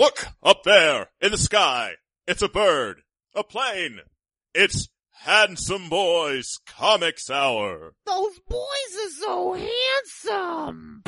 Look, up there, in the sky. It's a bird. A plane. It's Handsome Boys Comics Hour. Those boys are so handsome.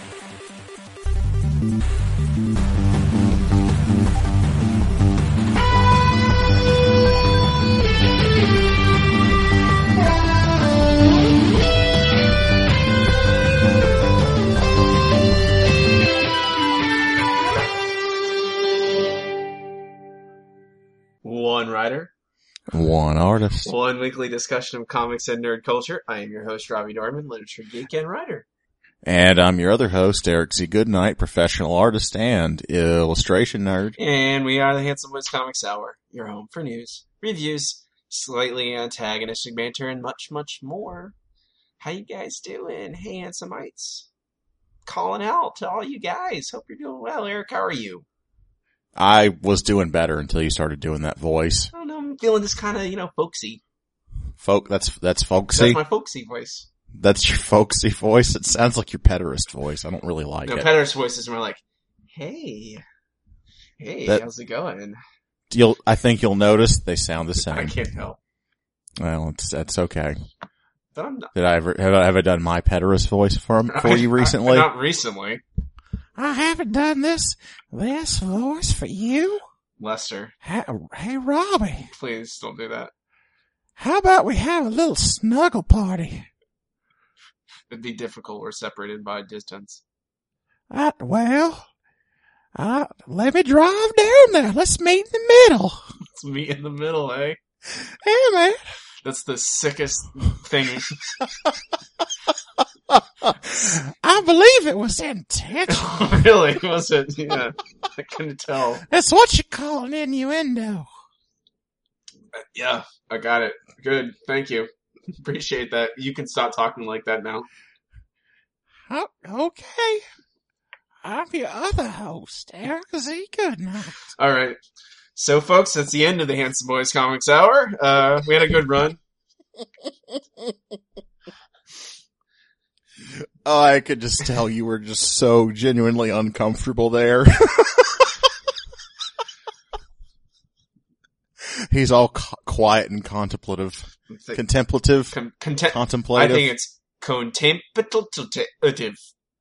One writer, one artist, one weekly discussion of comics and nerd culture. I am your host, Robbie Dorman, literature geek and writer. And I'm your other host, Eric Z. Goodnight, professional artist and illustration nerd. And we are the Handsome Boys Comics Hour, your home for news, reviews, slightly antagonistic banter, and much, much more. How you guys doing? Hey, Handsomeites. Calling out to all you guys. Hope you're doing well. Eric, how are you? I was doing better until you started doing that voice. I don't know, I'm feeling this kind of, folksy. That's folksy? That's my folksy voice. That's your folksy voice? It sounds like your pederast voice. I don't really like it. No, pederast voice is more like, hey, how's it going? I think you'll notice they sound the same. I can't tell. Well, that's okay. But I'm not. Have I done my pederast voice for you recently? Not recently. I haven't done this voice for you. Lester. Hey, Robbie. Please don't do that. How about we have a little snuggle party? It'd be difficult. We're separated by distance. Let me drive down there. Let's meet in the middle. Let's meet in the middle, eh? Hey, man. That's the sickest thing. I believe it was intentional. Really? Was it? Yeah. I couldn't tell. That's what you call an innuendo. Yeah, I got it. Good. Thank you. Appreciate that. You can stop talking like that now. Oh, okay. I'm your other host, Eric Z. Goodnight. All right. So, folks, that's the end of the Handsome Boys Comics Hour. We had a good run. Oh, I could just tell you were just so genuinely uncomfortable there. He's all quiet and contemplative. Contemplative? Contemplative? I think it's contemplative.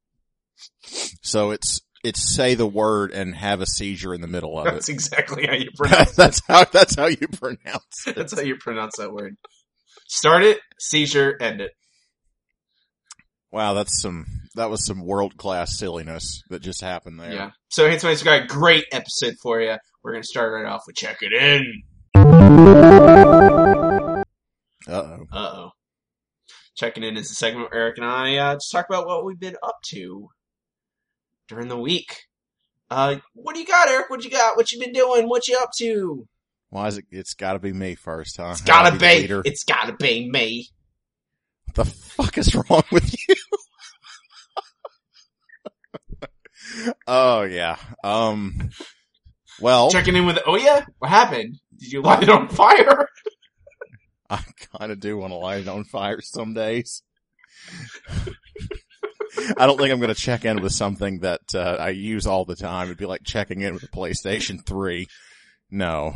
So it's say the word and have a seizure in the middle of it. That's exactly how you pronounce it. That's how you pronounce it. That's how you pronounce that word. Start it, seizure, end it. Wow, that was some world-class silliness that just happened there. Yeah. So, Handsome, we got a great episode for you. We're going to start right off with Check It In. Uh-oh. Checking In is the segment where Eric and I just talk about what we've been up to during the week. What do you got, Eric? What you got? What you been doing? What you up to? Why is it's gotta be me first, huh? It's gotta be me. What the fuck is wrong with you? Oh, yeah. Well. Checking in with, oh yeah? What happened? Did you light it on fire? I kinda do want to light it on fire some days. I don't think I'm gonna check in with something that, I use all the time. It'd be like checking in with a PlayStation 3. No.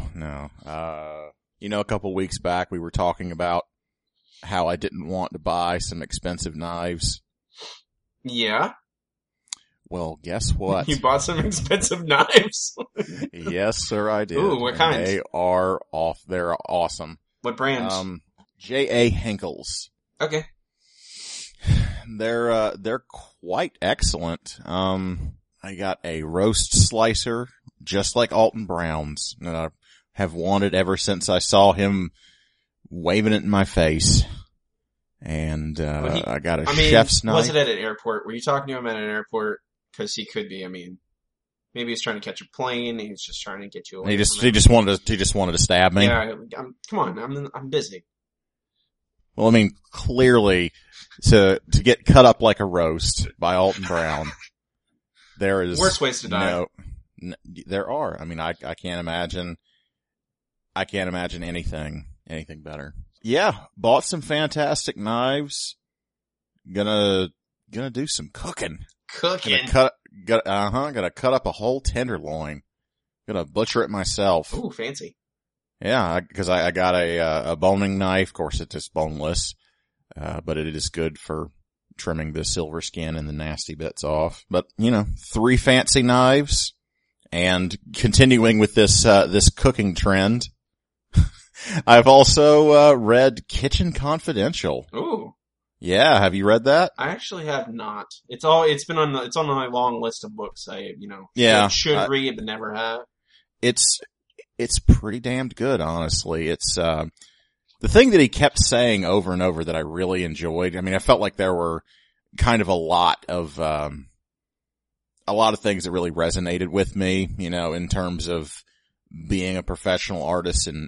A couple weeks back we were talking about how I didn't want to buy some expensive knives. Yeah. Well, guess what? You bought some expensive knives? Yes, sir, I did. Ooh, what kind? They're awesome. What brand? J.A. Henckels. Okay. They're quite excellent. I got a roast slicer, just like Alton Brown's, that I have wanted ever since I saw him waving it in my face. And, I got a chef's knife. Was it at an airport? Were you talking to him at an airport? Cause he could be, maybe he's trying to catch a plane, and he's just trying to get you away. He just wanted to stab me. Yeah, come on, I'm busy. Well, clearly, to get cut up like a roast by Alton Brown, there is worse ways to die. There are. I can't imagine anything better. Yeah, bought some fantastic knives. Gonna do some cooking. Gotta cut up a whole tenderloin. Gonna butcher it myself. Ooh, fancy. Yeah, because I got a boning knife. Of course, it's just boneless, but it is good for trimming the silver skin and the nasty bits off. But, 3 fancy knives, and continuing with this cooking trend, I've also read Kitchen Confidential. Ooh. Yeah, have you read that? I actually have not. It's on my long list of books should read but never have. It's pretty damned good, honestly. It's the thing that he kept saying over and over that I really enjoyed. I mean, I felt like there were kind of a lot of things that really resonated with me, in terms of being a professional artist and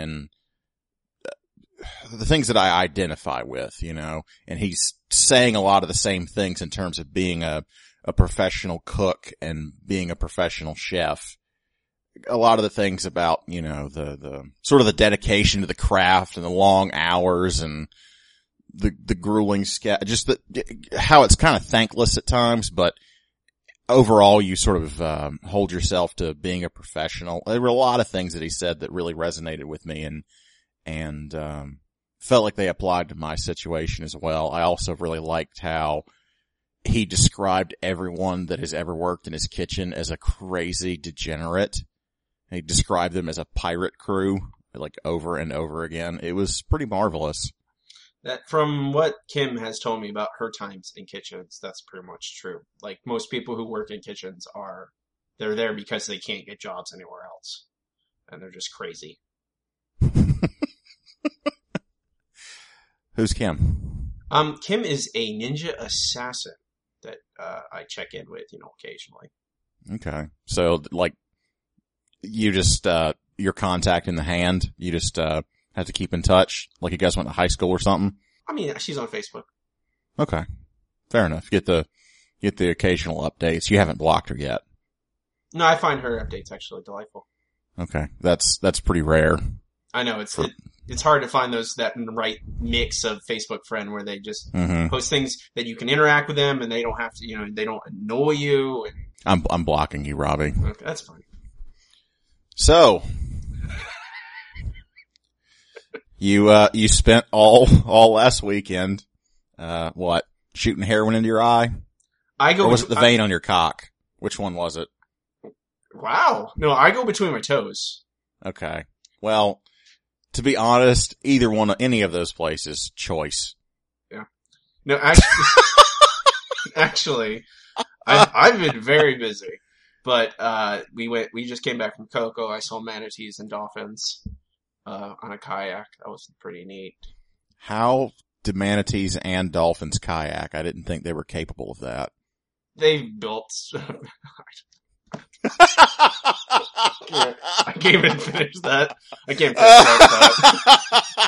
the things that I identify with, and he's saying a lot of the same things in terms of being a professional cook and being a professional chef. A lot of the things about, the sort of the dedication to the craft and the long hours and the grueling just how it's kind of thankless at times, but overall you sort of, hold yourself to being a professional. There were a lot of things that he said that really resonated with me and felt like they applied to my situation as well. I also really liked how he described everyone that has ever worked in his kitchen as a crazy degenerate. He described them as a pirate crew, like over and over again. It was pretty marvelous. That, from what Kim has told me about her times in kitchens, that's pretty much true. Like, most people who work in kitchens they're there because they can't get jobs anywhere else. And they're just crazy. Who's Kim? Kim is a ninja assassin that I check in with, occasionally. Okay. So, like, you just, your contact in the hand, you just, have to keep in touch, like you guys went to high school or something? I mean, she's on Facebook. Okay. Fair enough. Get the occasional updates. You haven't blocked her yet. No, I find her updates actually delightful. Okay. That's pretty rare. I know, it's hard to find that right mix of Facebook friend where they just post things that you can interact with them and they don't have to, they don't annoy you. And... I'm blocking you, Robbie. Okay, that's fine. So, you spent all last weekend, shooting heroin into your eye? Or was it the vein on your cock? Which one was it? Wow. No, I go between my toes. Okay. Well, to be honest, any of those places, choice. Yeah. No, actually, I've been very busy. But, we just came back from Coco. I saw manatees and dolphins, on a kayak. That was pretty neat. How do manatees and dolphins kayak? I didn't think they were capable of that. They've built, I can't even finish that. I can't finish that.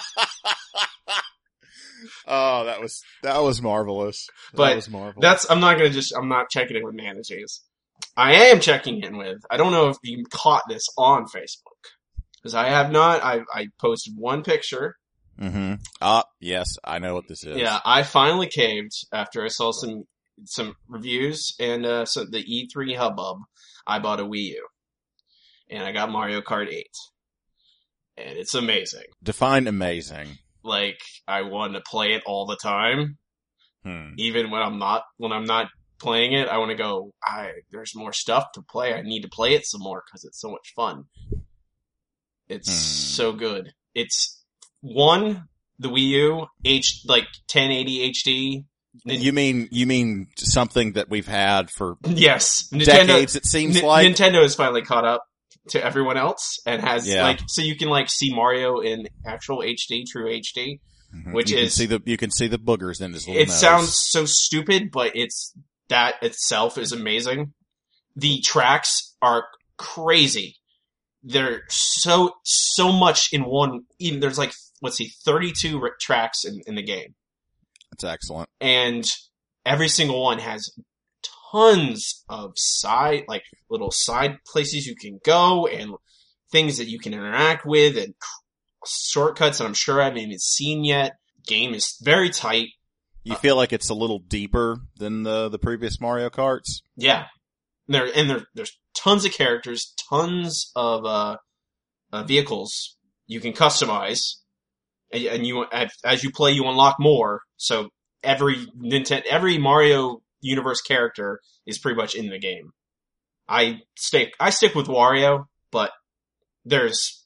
Oh, that was marvelous. But I'm not checking in with manatees. I am checking in with, I don't know if you caught this on Facebook, because I have not. I posted one picture. Mm-hmm. Yes, I know what this is. Yeah, I finally caved after I saw some reviews and so the E3 hubbub. I bought a Wii U, and I got Mario Kart 8, and it's amazing. Define amazing. Like, I want to play it all the time, even when I'm not playing it. I want to go, there's more stuff to play. I need to play it some more because it's so much fun. It's so good. It's the Wii U, 1080 HD. You mean something that we've had for yes, decades, it seems like? Nintendo has finally caught up to everyone else and has so you can see Mario in actual HD, true HD, which you can see the boogers in his little nose. It sounds so stupid, but that itself is amazing. The tracks are crazy. They're so much in one. Even there's 32 tracks in the game. That's excellent. And every single one has tons of little side places you can go and things that you can interact with and shortcuts that I'm sure I haven't even seen yet. Game is very tight. You feel like it's a little deeper than the previous Mario Karts? Yeah. There's tons of characters, tons of vehicles you can customize, and you as you play, you unlock more. So every Mario universe character is pretty much in the game. I stick with Wario, but there's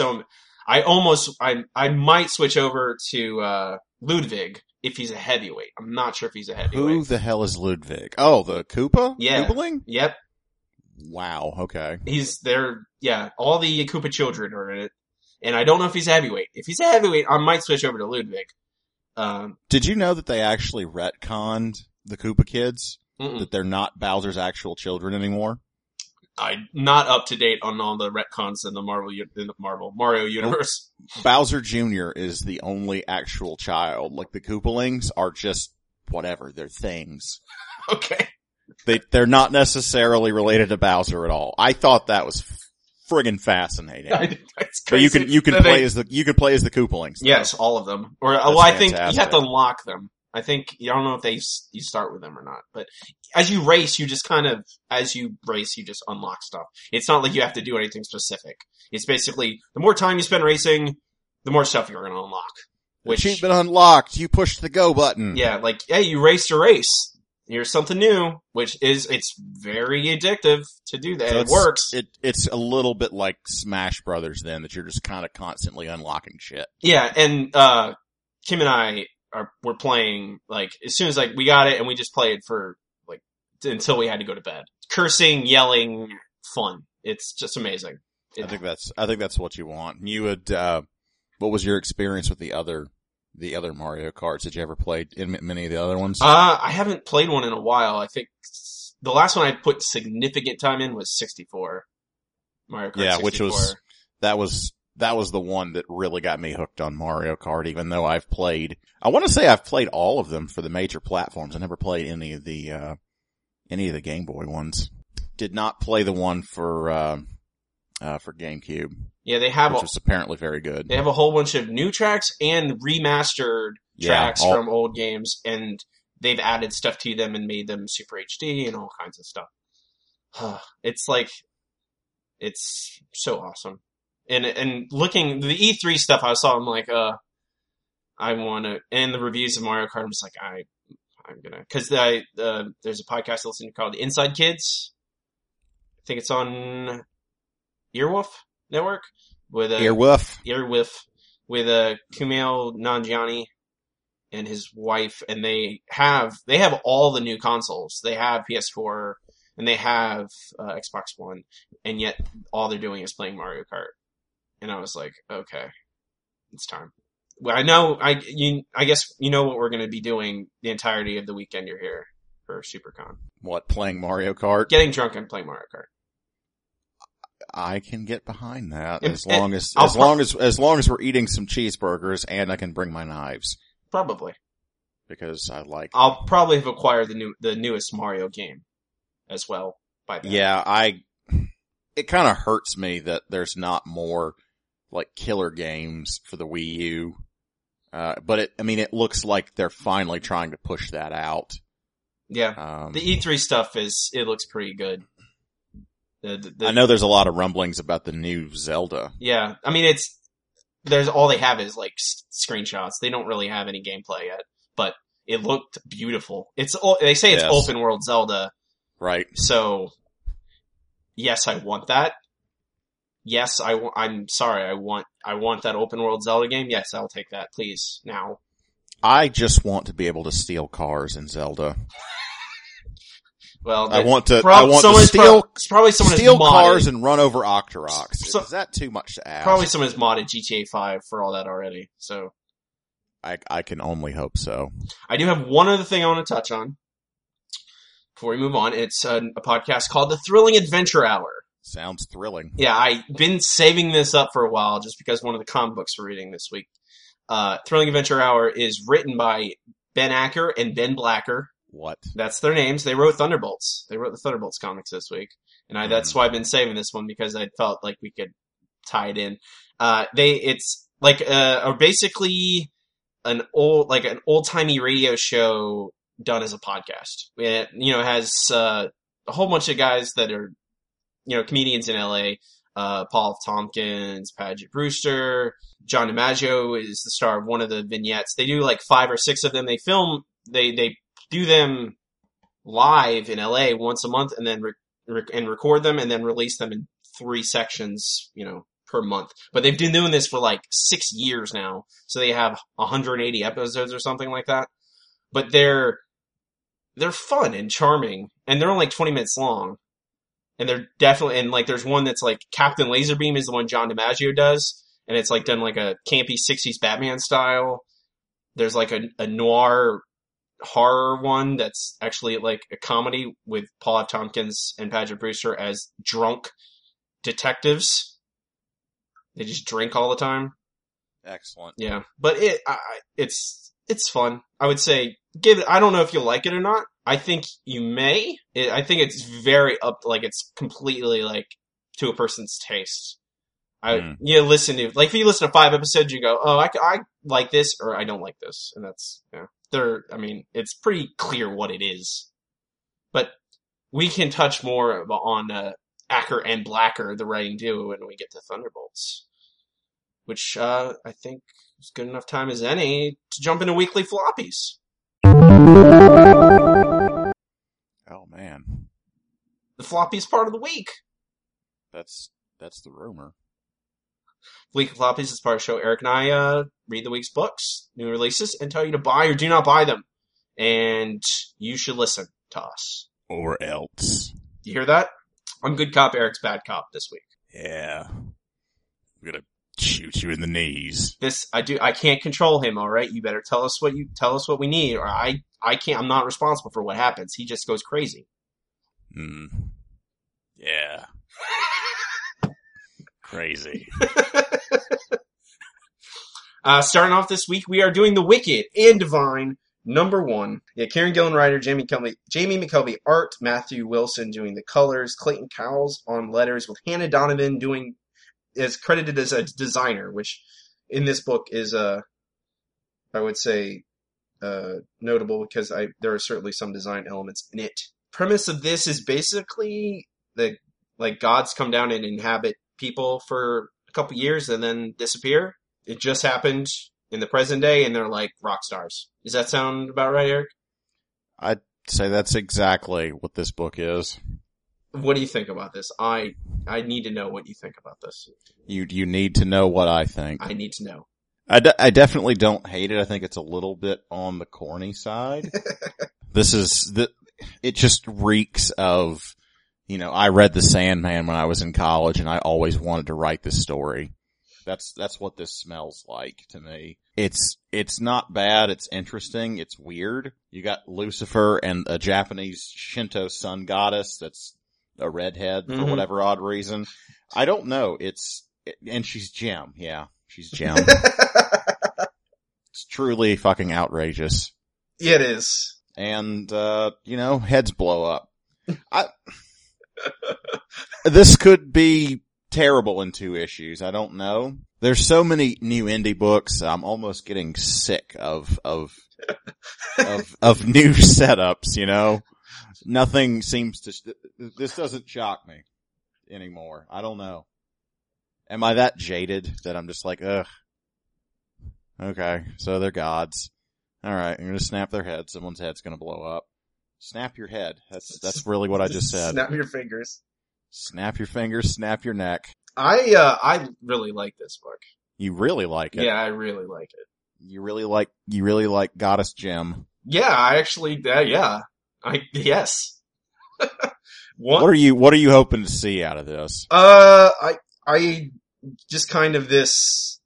I might switch over to Ludwig if he's a heavyweight. I'm not sure if he's a heavyweight. Who the hell is Ludwig? Oh, the Koopa? Yeah. Koopaling? Yep. Wow, okay. He's there. Yeah, all the Koopa children are in it. And I don't know if he's a heavyweight. If he's a heavyweight, I might switch over to Ludwig. Did you know that they actually retconned the Koopa kids? Mm-mm. That they're not Bowser's actual children anymore? I'm not up to date on all the retcons in the Mario universe. Bowser Jr. is the only actual child. Like, the Koopalings are just whatever. They're things. Okay. They're not necessarily related to Bowser at all. I thought that was friggin' fascinating. That's But crazy. you can play as the Koopalings. though. Yes, all of them. Or well, I think you have fantastic. to unlock them. I think I don't know if you start with them or not. But as you race, you just unlock stuff. It's not like you have to do anything specific. It's basically the more time you spend racing, the more stuff you're going to unlock. Which Achievement unlocked. You pushed the go button. yeah, like hey, you raced a race. Here's something new, it's very addictive to do that. So It works. It's a little bit like Smash Brothers then, that you're just kind of constantly unlocking shit. Yeah, and Kim and I we're playing like as soon as like we got it, and we just played for like until we had to go to bed. Cursing, yelling, fun. It's just amazing. I think that's what you want. You would. What was your experience with the other Mario Karts? Did you ever play in many of the other ones? I haven't played one in a while. I think the last one I put significant time in was 64. Mario Kart 64. Which was that was the one that really got me hooked on Mario Kart. Even though I want to say I've played all of them for the major platforms. I never played any of the Game Boy ones. Did not play the one for GameCube. Yeah, they have which was apparently very good. They have a whole bunch of new tracks and remastered tracks from old games, and they've added stuff to them and made them Super HD and all kinds of stuff. It's so awesome. And looking the E3 stuff I saw, I'm like, I want to. And the reviews of Mario Kart, I'm just like, I'm gonna, because there's a podcast I listen to called Inside Kids. I think it's on Earwolf Network with Earwolf with Kumail Nanjiani and his wife, and they have all the new consoles. They have PS4 and they have Xbox One, and yet all they're doing is playing Mario Kart. And I was like, okay, it's time. Well, I guess you know what we're going to be doing the entirety of the weekend you're here for SuperCon. What, playing Mario Kart? Getting drunk and playing Mario Kart. I can get behind that And- as long as we're eating some cheeseburgers and I can bring my knives Probably. because I like. I'll probably have acquired the newest Mario game as well by then. Yeah, it kind of hurts me that there's not more like killer games for the Wii U. But it looks like they're finally trying to push that out. Yeah. The E3 stuff it looks pretty good. I know there's a lot of rumblings about the new Zelda. Yeah. I mean, all they have is like screenshots. They don't really have any gameplay yet, but it looked beautiful. They say it's Yes. open world Zelda. Right. So yes, I want that. Yes, I'm sorry. I want that open world Zelda game. Yes, I'll take that, please. Now. I just want to be able to steal cars in Zelda. Well, I want to probably someone steal has modded, cars and run over Octoroks. So- Is that too much to ask? Probably someone has modded GTA 5 for all that already. So I can only hope so. I do have one other thing I want to touch on before we move on. It's a podcast called The Thrilling Adventure Hour. Sounds thrilling. Yeah, I've been saving this up for a while just because one of the comic books we're reading this week. Thrilling Adventure Hour is written by Ben Acker and Ben Blacker. What? That's their names. They wrote Thunderbolts. They wrote the Thunderbolts comics this week. And that's why I've been saving this one, because I felt like we could tie it in. It's like, basically an old-timey radio show done as a podcast. It, has, a whole bunch of guys that are comedians in LA. Paul F. Tompkins, Paget Brewster, John DiMaggio is the star of one of the vignettes. They do like 5 or 6 of them. They do them live in LA once a month and then record them and then release them in 3 sections, per month. But they've been doing this for like 6 years now. So they have 180 episodes or something like that. But they're fun and charming, and they're only like 20 minutes long. And they're definitely, and like there's one that's like Captain Laserbeam is the one John DiMaggio does, and it's like done like a campy 60s Batman style. There's like a noir horror one that's actually like a comedy with Paul F. Tompkins and Paget Brewster as drunk detectives. They just drink all the time. Excellent. Yeah, but it's fun. I would say give it. I don't know if you'll like it or not. I think you may. I think it's very it's completely like to a person's taste. Listen to if you listen to 5 episodes, you go, oh, I like this or I don't like this, and that's it's pretty clear what it is. But we can touch more on Acker and Blacker, the writing duo, when we get to Thunderbolts, which I think is good enough time as any to jump into weekly floppies. Oh man, The floppies part of the week. that's the rumor. Weekly floppies is part of the show. Eric and I read the week's books, new releases, and tell you to buy or do not buy them. And you should listen to us. Or else. You hear that? I'm good cop, Eric's bad cop this week. Yeah. I'm gonna shoot you in the knees. I can't control him, all right? You better tell us what we need, or I can't. I'm not responsible for what happens. He just goes crazy. Yeah. Crazy. Starting off this week, we are doing The Wicked and Divine #1. Yeah, Kieran Gillen writer, Jamie McKelvey art, Matthew Wilson doing the colors, Clayton Cowles on letters, with Hannah Donovan is credited as a designer, which in this book is I would say notable because there are certainly some design elements in it. Premise of this is basically that like gods come down and inhabit people for a couple years and then disappear. It just happened in the present day, and they're like rock stars. Does that sound about right, Eric? I'd say that's exactly what this book is. What do you think about this? I need to know what you think about this. You need to know what I think. I need to know. I definitely don't hate it. I think it's a little bit on the corny side. It just reeks of, I read The Sandman when I was in college and I always wanted to write this story. That's what this smells like to me. It's not bad. It's interesting. It's weird. You got Lucifer and a Japanese Shinto sun goddess that's a redhead for whatever odd reason. I don't know. And she's Gem. Yeah, she's Gem. It's truly fucking outrageous. It is. And, heads blow up. This could be terrible in 2 issues. I don't know. There's so many new indie books. I'm almost getting sick of new setups, Nothing seems to, this doesn't shock me anymore. I don't know. Am I that jaded that I'm just like, ugh. Okay. So they're gods. Alright. I'm gonna snap their head. Someone's head's gonna blow up. Snap your head. That's really what I just said. Snap your fingers. Snap your fingers, snap your neck. I really like this book. You really like it? Yeah, I really like it. You really like Goddess Gem. Yeah, I actually, yeah. Yes. What are you hoping to see out of this? I just kind of this,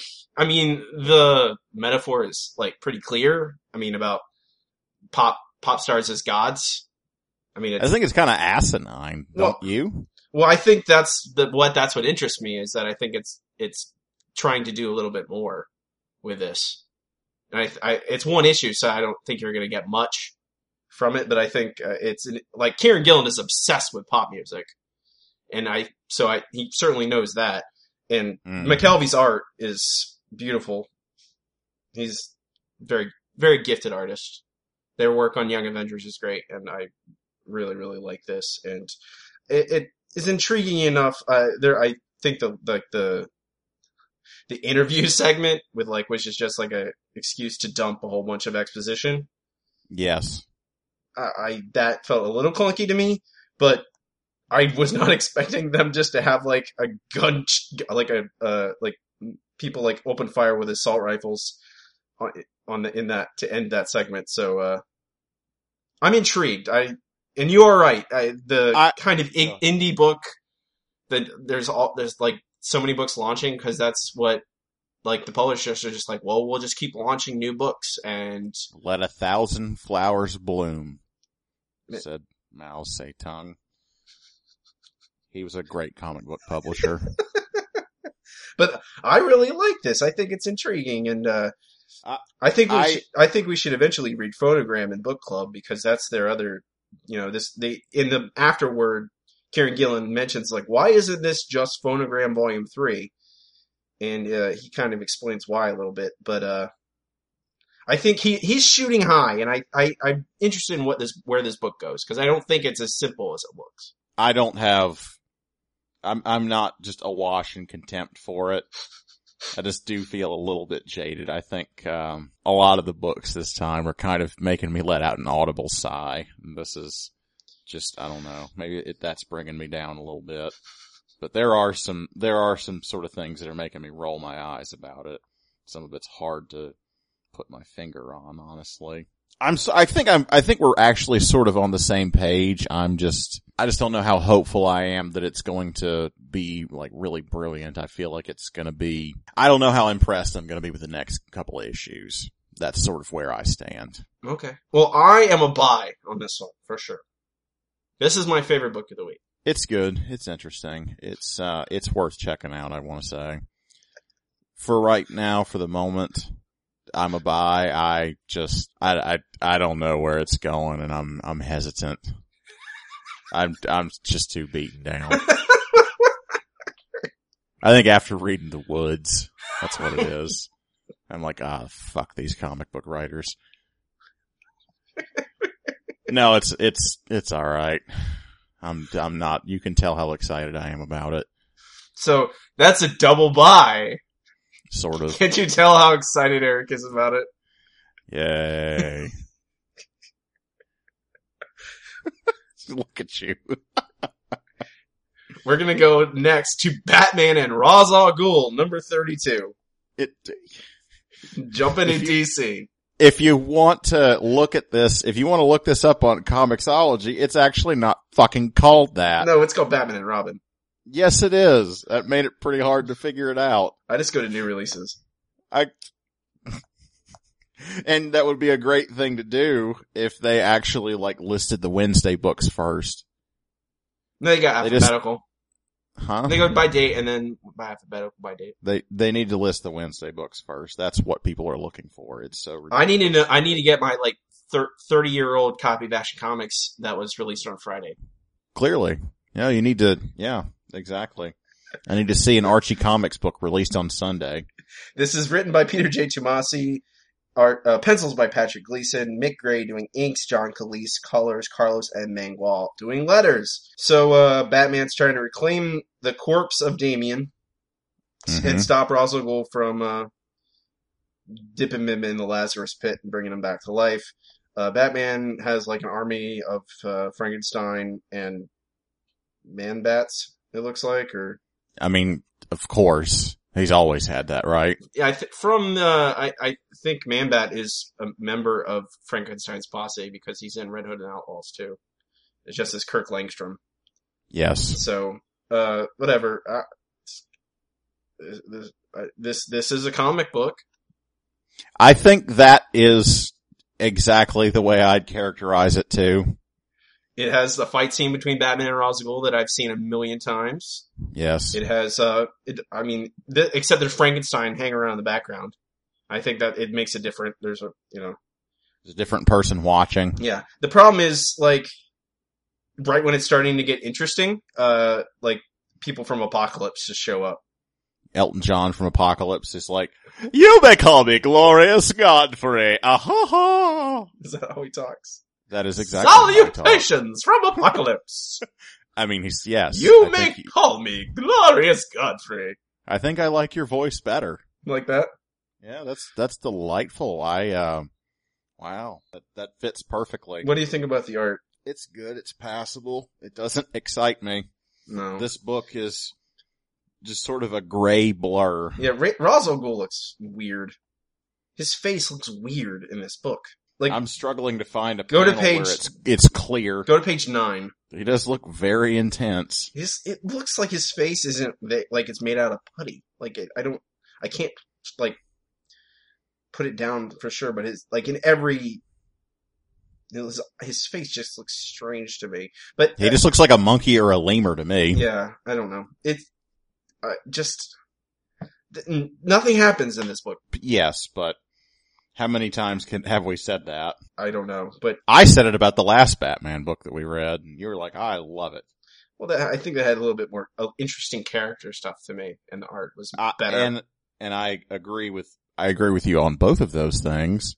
the metaphor is, pretty clear. About pop stars as gods. I think it's kind of asinine, don't you? Well, I think that's what interests me is that I think it's trying to do a little bit more with this. And it's 1 issue, so I don't think you're going to get much from it, but I think Kieran Gillen is obsessed with pop music. And he certainly knows that. And McKelvey's art is beautiful. He's very, very gifted artist. Their work on Young Avengers is great, and I really, really like this. And is intriguing enough. I think the interview segment with which is just like a excuse to dump a whole bunch of exposition. Yes. That felt a little clunky to me, but I was not expecting them just to have like a gun, people like open fire with assault rifles to end that segment. So, I'm intrigued. And you are right. The kind of indie book that there's like so many books launching because that's what like the publishers are just like, well, we'll just keep launching new books and let 1,000 flowers bloom, said Mao Zedong. He was a great comic book publisher. But I really like this. I think it's intriguing, and I think we should eventually read Phonogram in book club because that's their other. In the afterword, Kieran Gillen mentions like, why isn't this just Phonogram Volume 3? And he kind of explains why a little bit, but I think he's shooting high, and I'm interested in where this book goes because I don't think it's as simple as it looks. I'm not just awash in contempt for it. I just do feel a little bit jaded. I think a lot of the books this time are kind of making me let out an audible sigh. And this is just, I don't know, maybe that's bringing me down a little bit. But there are some sort of things that are making me roll my eyes about it. Some of it's hard to put my finger on, honestly. I think we're actually sort of on the same page. I just don't know how hopeful I am that it's going to be like really brilliant. I feel like it's going to be, I don't know how impressed I'm going to be with the next couple of issues. That's sort of where I stand. Okay. Well, I am a buy on this one for sure. This is my favorite book of the week. It's good. It's interesting. It's worth checking out, I want to say. For right now, for the moment, I'm a buy. I don't know where it's going, and I'm hesitant. I'm just too beaten down. I think after reading The Woods, that's what it is. I'm like, fuck these comic book writers. No, it's all right. I'm not. You can tell how excited I am about it. So that's a double buy. Sort of. Can't you tell how excited Eric is about it? Yay. Look at you. We're gonna go next to Batman and Ra's al Ghul, number 32. Jumping in DC. If you want to look this up on Comixology, it's actually not fucking called that. No, it's called Batman and Robin. Yes, it is. That made it pretty hard to figure it out. I just go to new releases. And that would be a great thing to do if they actually listed the Wednesday books first. No, they got alphabetical. Huh? They go by date and then by alphabetical by date. They need to list the Wednesday books first. That's what people are looking for. It's so ridiculous. I need to get my 30-year-old copy of Action Comics that was released on Friday. Clearly. Yeah, you need to, yeah, exactly. I need to see an Archie Comics book released on Sunday. This is written by Peter J. Tomasi, pencils by Patrick Gleason, Mick Gray doing inks, John Calise, colors, Carlos and Mangual doing letters. So, Batman's trying to reclaim the corpse of Damian and stop Ra's al Ghul from, dipping him in the Lazarus pit and bringing him back to life. Batman has an army of, Frankenstein and Man-Bats, it looks like, or... I mean, of course. He's always had that, right? Yeah, I think Man-Bat is a member of Frankenstein's posse because he's in Red Hood and Outlaws too. It's just as Kirk Langstrom. Yes. So, whatever. This is a comic book. I think that is exactly the way I'd characterize it too. It has the fight scene between Batman and Ra's al Ghul that I've seen a million times. Yes. It has, except there's Frankenstein hanging around in the background. I think that it makes it different. There's a different person watching. Yeah. The problem is, right when it's starting to get interesting, people from Apocalypse just show up. Elton John from Apocalypse is like, "You may call me Glorious Godfrey." Ah-ha-ha. Is that how he talks? That is exactly how he talks. Salutations from Apocalypse. I mean, yes. You may call me Glorious Godfrey. I think I like your voice better. Like that? Yeah, that's delightful. Wow, that fits perfectly. What do you think about the art? It's good. It's passable. It doesn't excite me. No. This book is just sort of a gray blur. Yeah, Ra's al Ghul looks weird. His face looks weird in this book. Like, I'm struggling to find a go to panel page- where it's clear. go to page 9. He does look very intense. It looks like his face isn't like it's made out of putty. Like I can't like put it down for sure, but his face just looks strange to me. But He just looks like a monkey or a lemur to me. yeah, I don't know. It's nothing happens in this book. Yes, but how many times have we said that? I don't know, but I said it about the last Batman book that we read, and you were like, I love it. well, I think that had a little bit more interesting character stuff to me, and the art was better. And I agree with you on both of those things.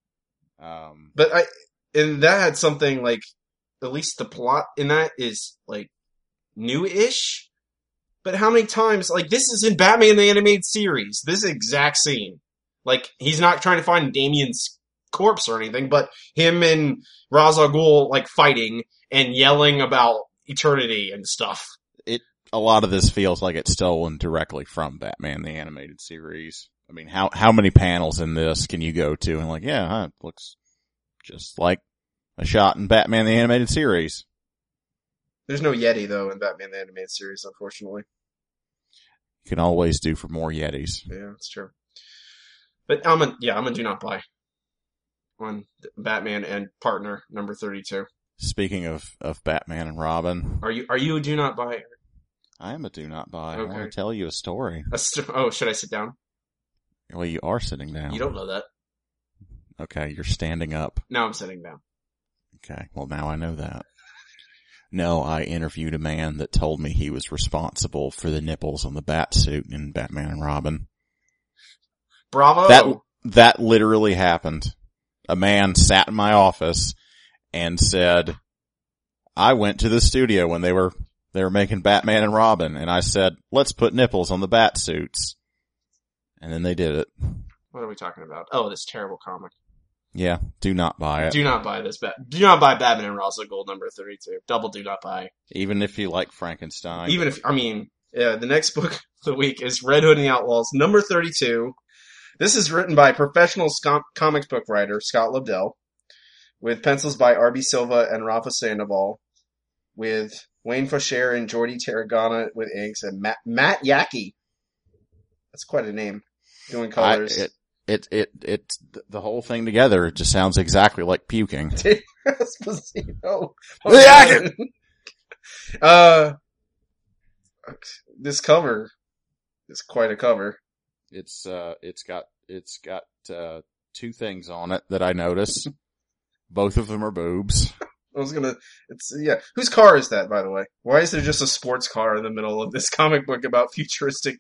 But and that had something like, at least the plot in that is like new-ish. But how many times, like, this is in Batman the Animated Series, this exact scene. Like, he's not trying to find Damian's corpse or anything, but him and Ra's al Ghul, like, fighting and yelling about eternity and stuff. A lot of this feels like it's stolen directly from Batman the Animated Series. I mean, how many panels in this can you go to and like, yeah, it looks just like a shot in Batman the Animated Series. There's no Yeti, though, in Batman the Animated Series, unfortunately. You can always do for more Yetis. Yeah, that's true. But I'm a do not buy on Batman and Partner number 32. Speaking of Batman and Robin. Are you a do not buy? I am a do not buy. Okay. I want to tell you a story. Should I sit down? Well, you are sitting down. You don't know that. Okay, you're standing up. Now I'm sitting down. Okay, well now I know that. No, I interviewed a man that told me he was responsible for the nipples on the bat suit in Batman and Robin. Bravo! That literally happened. A man sat in my office and said, I went to the studio when they were making Batman and Robin, and I said, let's put nipples on the bat suits. And then they did it. What are we talking about? Oh, this terrible comic. Yeah, do not buy it. Do not buy this. Do not buy Batman and Ra's al Ghul number 32. Double do not buy. Even if you like Frankenstein. The next book of the week is Red Hood and the Outlaws, number 32. This is written by professional comics book writer Scott Lobdell, with pencils by R.B. Silva and Rafa Sandoval, with Wayne Faucher and Jordi Tarragona with inks, and Matt Yackey. That's quite a name. Doing colors. It's the whole thing together. It just sounds exactly like puking. Esposito. This cover is quite a cover. It's got two things on it that I notice. Both of them are boobs. Whose car is that, by the way? Why is there just a sports car in the middle of this comic book about futuristic,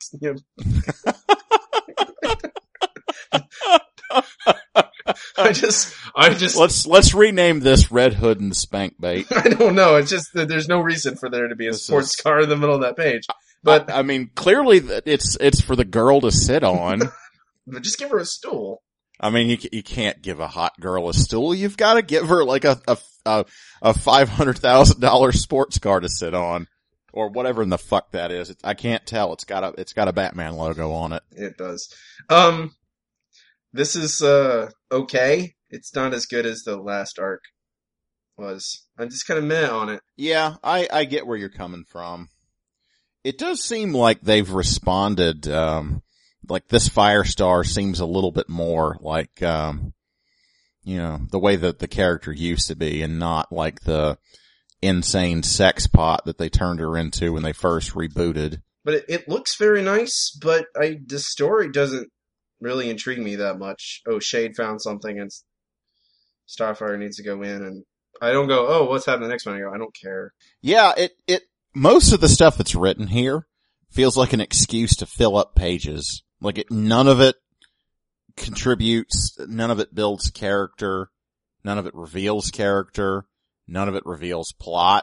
I just let's rename this Red Hood and Spank Bait. I don't know. It's just that there's no reason for there to be a sports car in the middle of that page. But I mean, clearly it's for the girl to sit on. But just give her a stool. I mean, you can't give a hot girl a stool. You've got to give her like a $500,000 sports car to sit on, or whatever in the fuck that is. I can't tell. It's got a Batman logo on it. It does. This is okay. It's not as good as the last arc was. I'm just kind of meh on it. Yeah, I get where you're coming from. It does seem like they've responded. Like this Firestar seems a little bit more like, the way that the character used to be, and not like the insane sex pot that they turned her into when they first rebooted. But it looks very nice, but the story doesn't really intrigue me that much. Oh, Shade found something and Starfire needs to go in, and I don't go, oh, what's happening next one? I go, I don't care. Yeah, most of the stuff that's written here feels like an excuse to fill up pages. Like none of it contributes, none of it builds character, none of it reveals character, none of it reveals plot.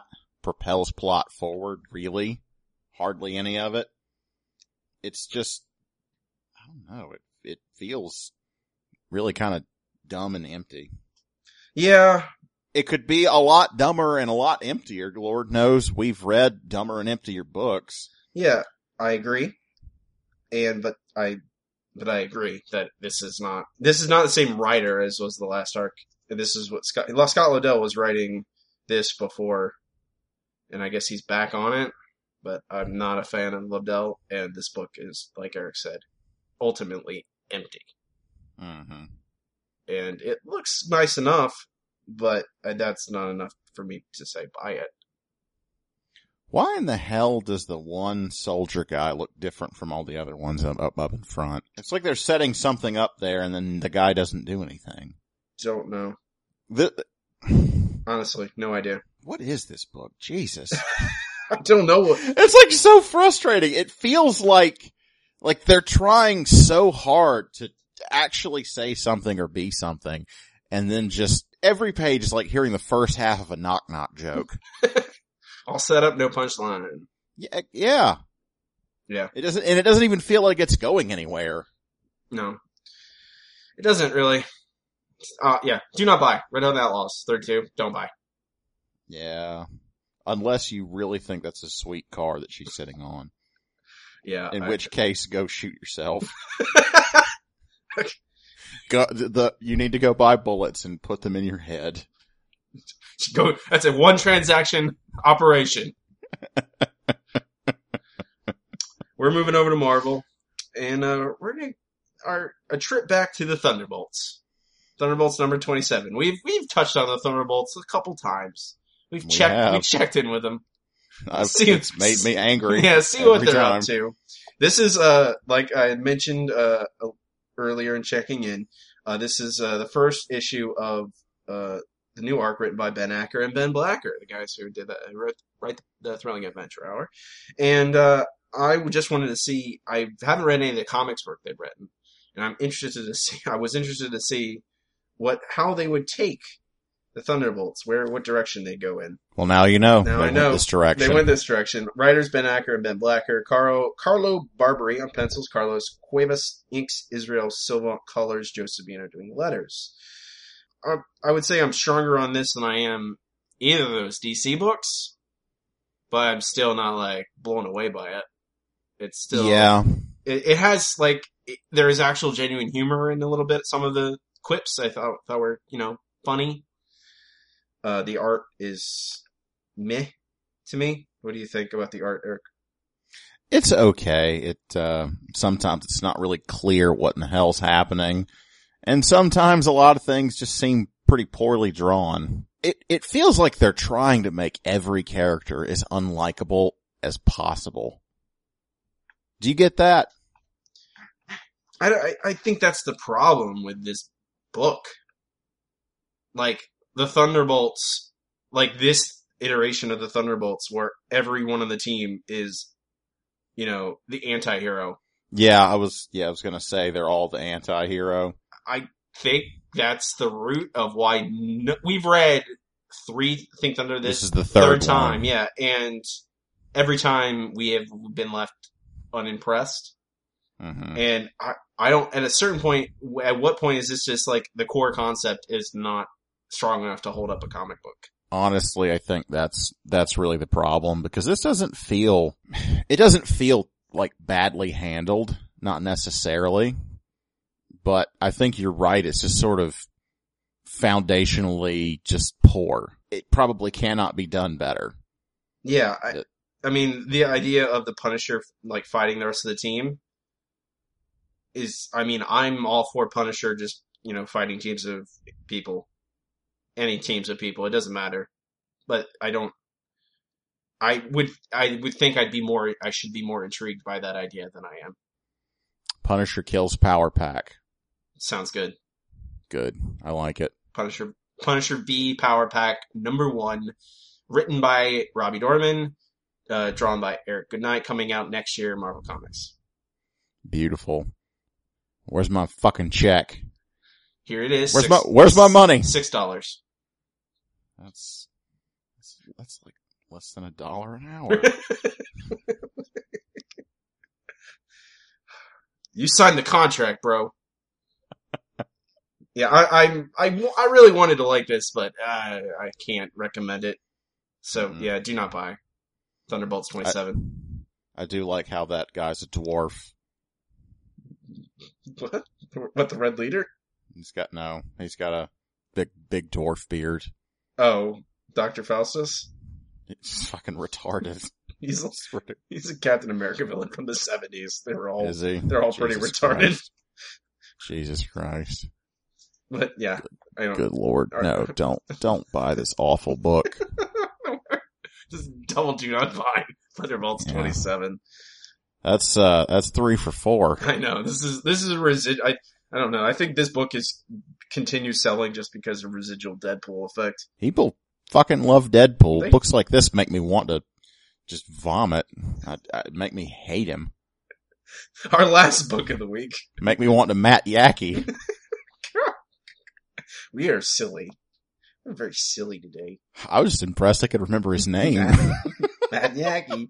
propels plot forward, really. Hardly any of it. It's just, I don't know, it feels really kind of dumb and empty. Yeah. It could be a lot dumber and a lot emptier. Lord knows we've read dumber and emptier books. Yeah, I agree. But I agree that this is not the same writer as was the last arc. This is what Scott Lobdell was writing this before, and I guess he's back on it. But I'm not a fan of Lobdell, and this book is, like Eric said, ultimately empty. Mm-hmm. And it looks nice enough, but that's not enough for me to say buy it. Why in the hell does the one soldier guy look different from all the other ones up in front? It's like they're setting something up there, and then the guy doesn't do anything. Don't know. Honestly, no idea. What is this book? Jesus. I don't know. It's like so frustrating. It feels like they're trying so hard to actually say something or be something, and then just every page is like hearing the first half of a knock-knock joke. All set up, no punchline. Yeah. It doesn't even feel like it's going anywhere. No. It doesn't really. Yeah. Do not buy. Red Dawn Outlaws, 32. Don't buy. Yeah. Unless you really think that's a sweet car that she's sitting on. Yeah. In which case, go shoot yourself. You need to go buy bullets and put them in your head. That's a one transaction operation. We're moving over to Marvel, and we're going a trip back to the Thunderbolts. Thunderbolts number 27. We've touched on the Thunderbolts a couple times. We've checked in with them. It's made me angry. Yeah, see what they're up to. This is like I had mentioned earlier in checking in. This is the first issue of the new arc written by Ben Acker and Ben Blacker, the guys who did write the Thrilling Adventure Hour. And I just wanted to see. I haven't read any of the comics work they've written, and I was interested to see how they would take the Thunderbolts, what direction they go in. Well, now you know. Now I know. This direction. They went this direction. Writers Ben Acker and Ben Blacker. Carlo Barbary on pencils. Carlos Cuevas inks. Israel Silva colors. Joe Sabino doing letters. I would say I'm stronger on this than I am either of those DC books, but I'm still not like blown away by it. It's still It has there is actual genuine humor in a little bit. Some of the quips I thought were funny. The art is meh to me. What do you think about the art, Eric? It's okay. Sometimes it's not really clear what in the hell's happening. And sometimes a lot of things just seem pretty poorly drawn. It feels like they're trying to make every character as unlikable as possible. Do you get that? I think that's the problem with this book. The Thunderbolts, this iteration of the Thunderbolts where every one on the team is, the anti-hero. Yeah, I was gonna say they're all the anti-hero. I think that's the root of why we've read 3 Think Thunder this is the third time. one. Yeah, and every time we have been left unimpressed. Mm-hmm. And I don't, at a certain point, at what point is this just the core concept is not strong enough to hold up a comic book? Honestly, I think that's really the problem, because this doesn't feel like badly handled, not necessarily, but I think you're right. It's just sort of foundationally just poor. It probably cannot be done better. Yeah. I mean, the idea of the Punisher, fighting the rest of the team is, I'm all for Punisher just, fighting teams of people. Any teams of people, it doesn't matter. But I would think I should be more intrigued by that idea than I am. Punisher kills Power Pack. Sounds good. Good. I like it. Punisher V Power Pack #1, written by Robbie Dorman, drawn by Eric Goodnight, coming out next year in Marvel Comics. Beautiful. Where's my fucking check? Here it is. Where's my money? $6. That's Less than $1 an hour. You signed the contract, bro. Yeah, I really wanted to like this, but I can't recommend it. So yeah, do not buy Thunderbolts 27. I do like how that guy's a dwarf. What, the Red Leader? He's got a big dwarf beard. Oh, Dr. Faustus? He's fucking retarded. He's a Captain America villain from the 70s. Is he? They're all pretty retarded. Christ. Jesus Christ. But yeah, I don't. Good Lord, no! Don't buy this awful book. Just double do not buy Thunderbolts 27. That's 3 for 4. I know this is a residual. I don't know. I think this book continues selling just because of residual Deadpool effect. People fucking love Deadpool. Books like this make me want to just vomit. Make me hate him. Our last book of the week. Make me want to Matt Yackee. We are silly. We're very silly today. I was just impressed I could remember his name. Matt Yackee.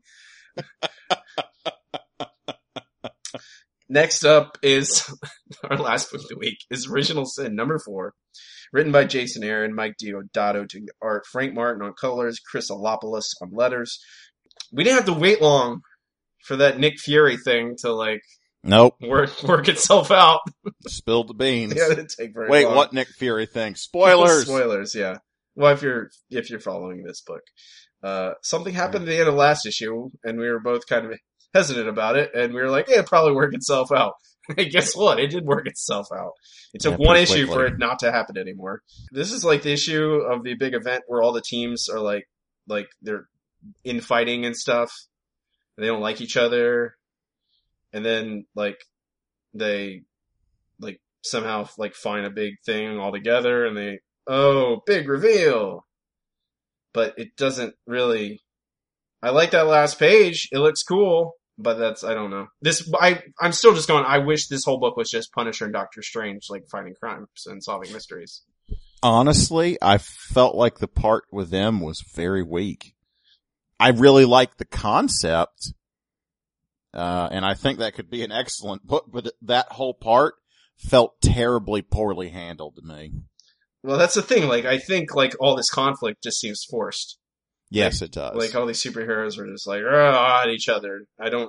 Next up is our last book of the week is Original Sin, number 4. Written by Jason Aaron, Mike Deodato to art, Frank Martin on colors, Chris Alopoulos on letters. We didn't have to wait long for that Nick Fury thing to Nope. work itself out. Spilled the beans. Yeah, it didn't take very long. Wait, what Nick Fury thing? Spoilers! Spoilers, yeah. Well, if you're following this book. Something happened at the end of last issue, and we were both kind of hesitant about it, and we were like, yeah, it'll probably work itself out. Hey, guess what? It did work itself out. It took one issue for it not to happen anymore. This is like the issue of the big event where all the teams are like they're infighting and stuff. They don't like each other. And then, they, somehow, find a big thing all together, and big reveal! But it doesn't really... I like that last page. It looks cool, but I don't know. I'm still just going, I wish this whole book was just Punisher and Doctor Strange, fighting crimes and solving mysteries. Honestly, I felt like the part with them was very weak. I really like the concept, and I think that could be an excellent book, but that whole part felt terribly poorly handled to me. Well, that's the thing. I think, all this conflict just seems forced. Yes, it does. All these superheroes are just at each other. I don't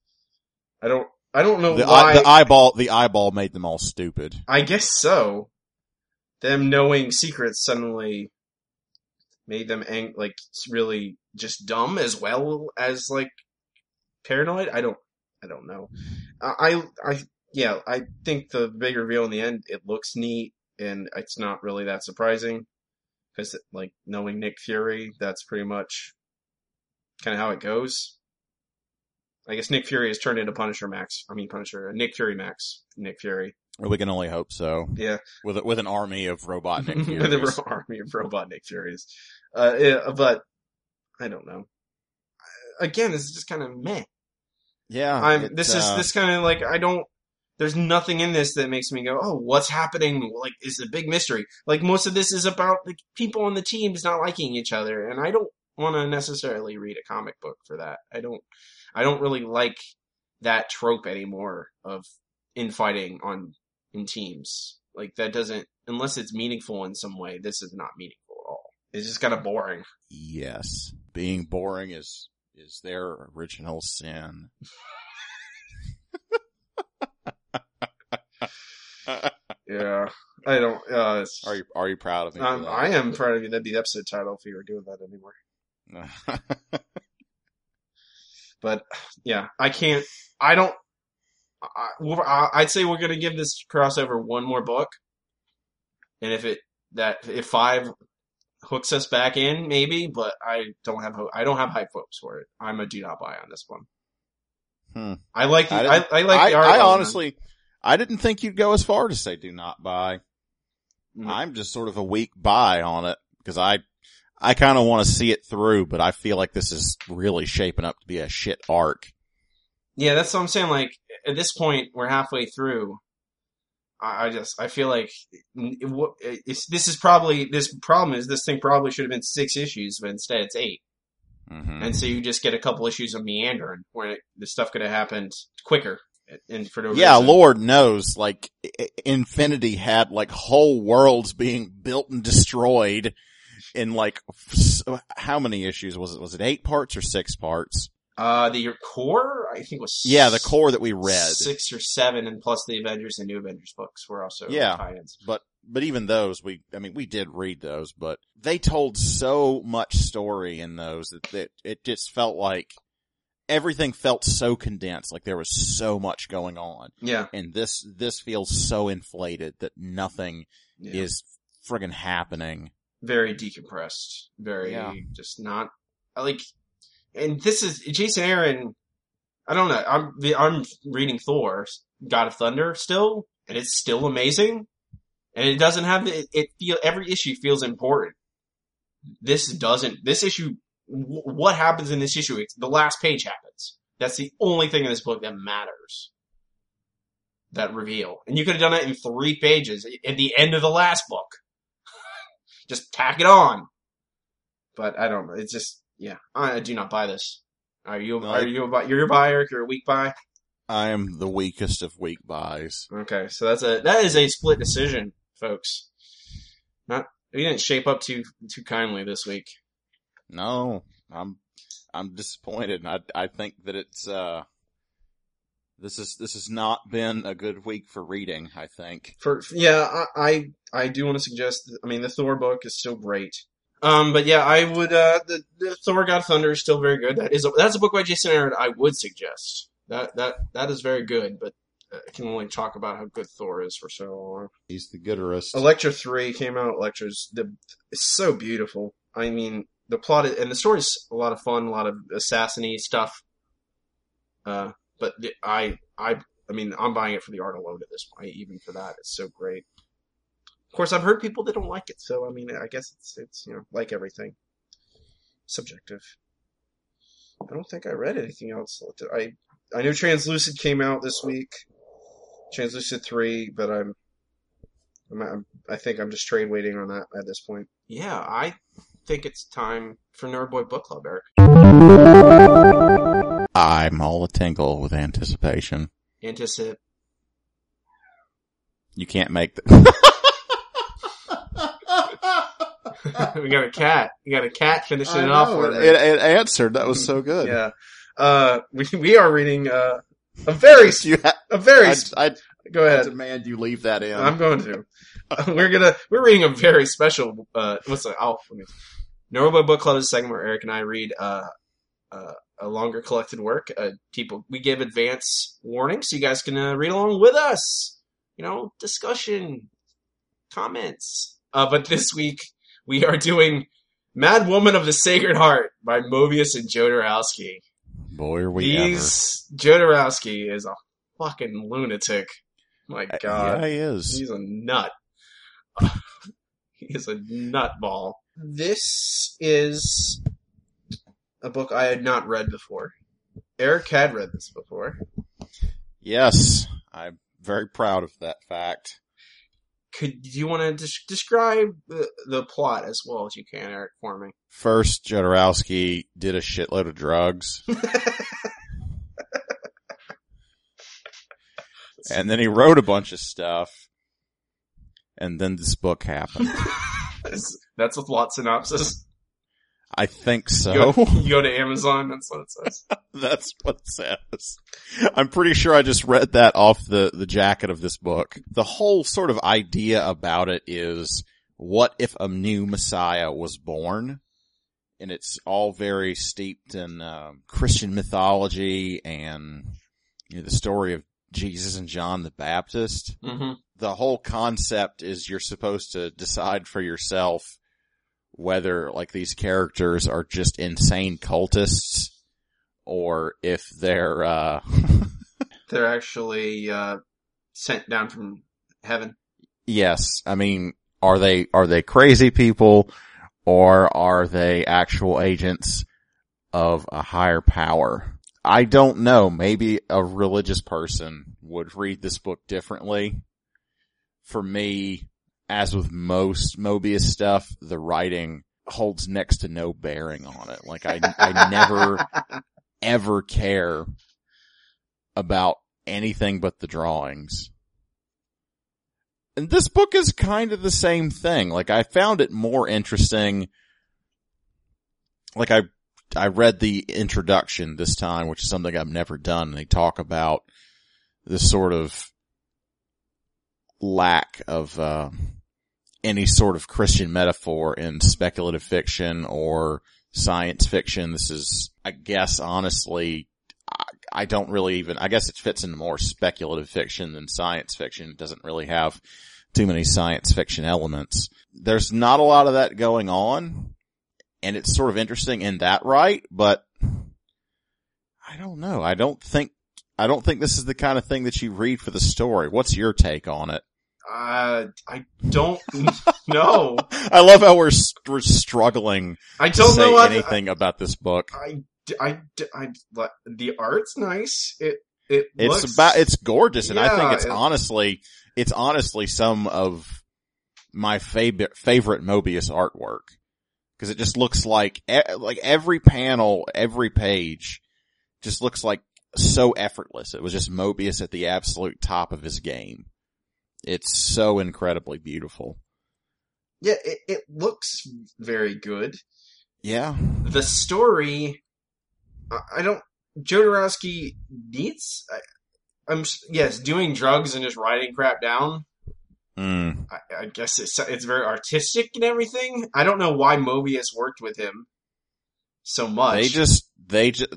know why. The eyeball made them all stupid. I guess so. Them knowing secrets suddenly made them really just dumb as well as paranoid. I don't know. I think the big reveal in the end, it looks neat, and it's not really that surprising. Because, knowing Nick Fury, that's pretty much kind of how it goes. I guess Nick Fury has turned into Nick Fury Max. Nick Fury. We can only hope so. Yeah. With an army of robot Nick Furies. With an army of robot Nick Furies. But, I don't know. Again, this is just kind of meh. Yeah. This kind of there's nothing in this that makes me go, oh, what's happening? Is a big mystery. Most of this is about the people on the teams not liking each other, and I don't want to necessarily read a comic book for that. I don't really like that trope anymore of infighting in teams. That doesn't, unless it's meaningful in some way, this is not meaningful at all. It's just kind of boring. Yes. Being boring is their original sin. Yeah, I don't. Are you proud of me? I am proud of you. That'd be the episode title if we were doing that anymore. But yeah, I can't. I don't. I'd say we're gonna give this crossover one more book, and if 5 hooks us back in, maybe. But I don't have high hopes for it. I'm a do not buy on this one. I like the art. I honestly. I didn't think you'd go as far to say do not buy. Mm-hmm. I'm just sort of a weak buy on it because I kind of want to see it through, but I feel like this is really shaping up to be a shit arc. Yeah, that's what I'm saying. At this point, we're halfway through. I feel like this problem is this thing probably should have been 6 issues, but instead it's 8. Mm-hmm. And so you just get a couple issues of meandering where the stuff could have happened quicker. And for no Yeah, reason. Lord knows, like, Infinity had, like, whole worlds being built and destroyed in, like, how many issues was it? Was it 8 parts or 6 parts? The core, I think was Yeah, the core that we read. 6 or 7, and plus the Avengers and New Avengers books were also tie-ins. But even those, we did read those, but they told so much story in those that it just felt like everything felt so condensed, like there was so much going on. Yeah. And this feels so inflated that nothing is friggin' happening. Very decompressed. Very, just not, like, and this is, Jason Aaron, I don't know, I'm reading Thor, God of Thunder still, and it's still amazing, and it doesn't have, every issue feels important. This issue, what happens in this issue? The last page happens. That's the only thing in this book that matters. That reveal. And you could have done that in 3 pages at the end of the last book. Just tack it on. But I don't know. It's just, I do not buy this. You're a buyer, you're a weak buy? I am the weakest of weak buys. Okay, so that is a split decision, folks. We didn't shape up too kindly this week. No, I'm disappointed. I think that it's this has not been a good week for reading, I think. I do want to suggest, the Thor book is still great. But yeah, I would, the Thor God of Thunder is still very good. That's a book by Jason Aaron I would suggest. That is very good, but I can only talk about how good Thor is for so long. He's the gooderest. Elektra 3 came out. Elektra's it's so beautiful. The plot and the story's a lot of fun, a lot of assassin-y stuff. But I'm buying it for the art alone at this point. Even for that, it's so great. Of course, I've heard people that don't like it, so I guess it's like everything, subjective. I don't think I read anything else. I know Translucid came out this week, Translucid 3, but I think I'm just trade waiting on that at this point. Yeah, I think it's time for Nerdboy Book Club, Eric. I'm all a-tingle with anticipation. Anticipate. You can't make We got a cat. You got a cat finishing it off. It answered. That was so good. Yeah. We are reading a very. Go ahead. I demand you leave that in. I'm going to. We're reading a very special. Nerdboy Book Club is a segment where Eric and I read a longer collected work. We give advance warning so you guys can read along with us. Discussion, comments. But this week we are doing Mad Woman of the Sacred Heart by Moebius and Jodorowsky. Boy, are we ever. Jodorowsky is a fucking lunatic. My God. Yeah, he is. He's a nut. He is a nutball. This is a book I had not read before. Eric had read this before. Yes, I'm very proud of that fact. Do you want to describe the plot as well as you can, Eric, for me? First, Jodorowsky did a shitload of drugs. And then he wrote a bunch of stuff. And then this book happened. That's a plot synopsis. I think so. You go to Amazon, that's what it says. That's what it says. I'm pretty sure I just read that off the jacket of this book. The whole sort of idea about it is, what if a new Messiah was born? And it's all very steeped in Christian mythology and the story of Jesus and John the Baptist. Mm-hmm. The whole concept is you're supposed to decide for yourself whether, like, these characters are just insane cultists or if they're, they're actually, sent down from heaven. Yes. Are they crazy people or are they actual agents of a higher power? I don't know. Maybe a religious person would read this book differently. For me, as with most Moebius stuff, the writing holds next to no bearing on it. Like I never ever care about anything but the drawings. And this book is kind of the same thing. Like I found it more interesting. Like I read the introduction this time, which is something I've never done, and they talk about this sort of lack of any sort of Christian metaphor in speculative fiction or science fiction. This is, I guess, honestly, I don't really even, I guess it fits into more speculative fiction than science fiction. It doesn't really have too many science fiction elements. There's not a lot of that going on, and it's sort of interesting in that right, but I don't know. I don't think this is the kind of thing that you read for the story. What's your take on it? I don't know. I love how we're struggling I don't to say know anything about this book. The art's nice. It's gorgeous, and I think Yeah, it's honestly some of my favorite Mobius artwork. Cause it just looks like every panel, every page just looks like so effortless. It was just Mobius at the absolute top of his game. It's so incredibly beautiful. Yeah, it looks very good. Yeah. The story, Jodorowsky needs, doing drugs and just writing crap down. I guess it's very artistic and everything. I don't know why Mobius worked with him so much. They just,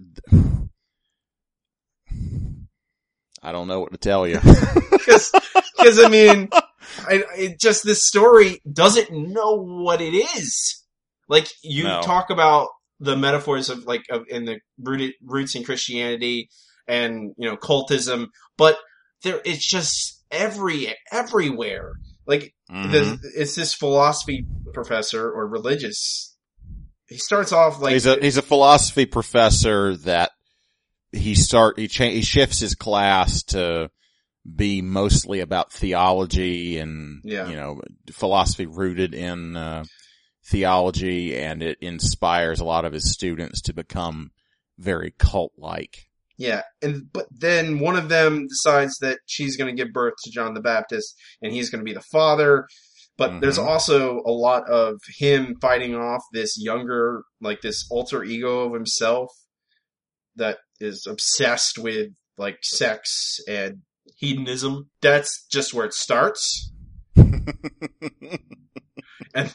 I don't know what to tell you. Because I mean, this story doesn't know what it is. Like, you talk about the metaphors of in the roots in Christianity and, cultism, but it's just everywhere. Like, it's this philosophy professor or religious. He starts off like he's a philosophy professor that he shifts his class to be mostly about theology and philosophy rooted in theology, and it inspires a lot of his students to become very cult-like. Yeah, but then one of them decides that she's going to give birth to John the Baptist, and he's going to be the father. But there's also a lot of him fighting off this younger, this alter ego of himself that is obsessed with sex and hedonism. That's just where it starts. And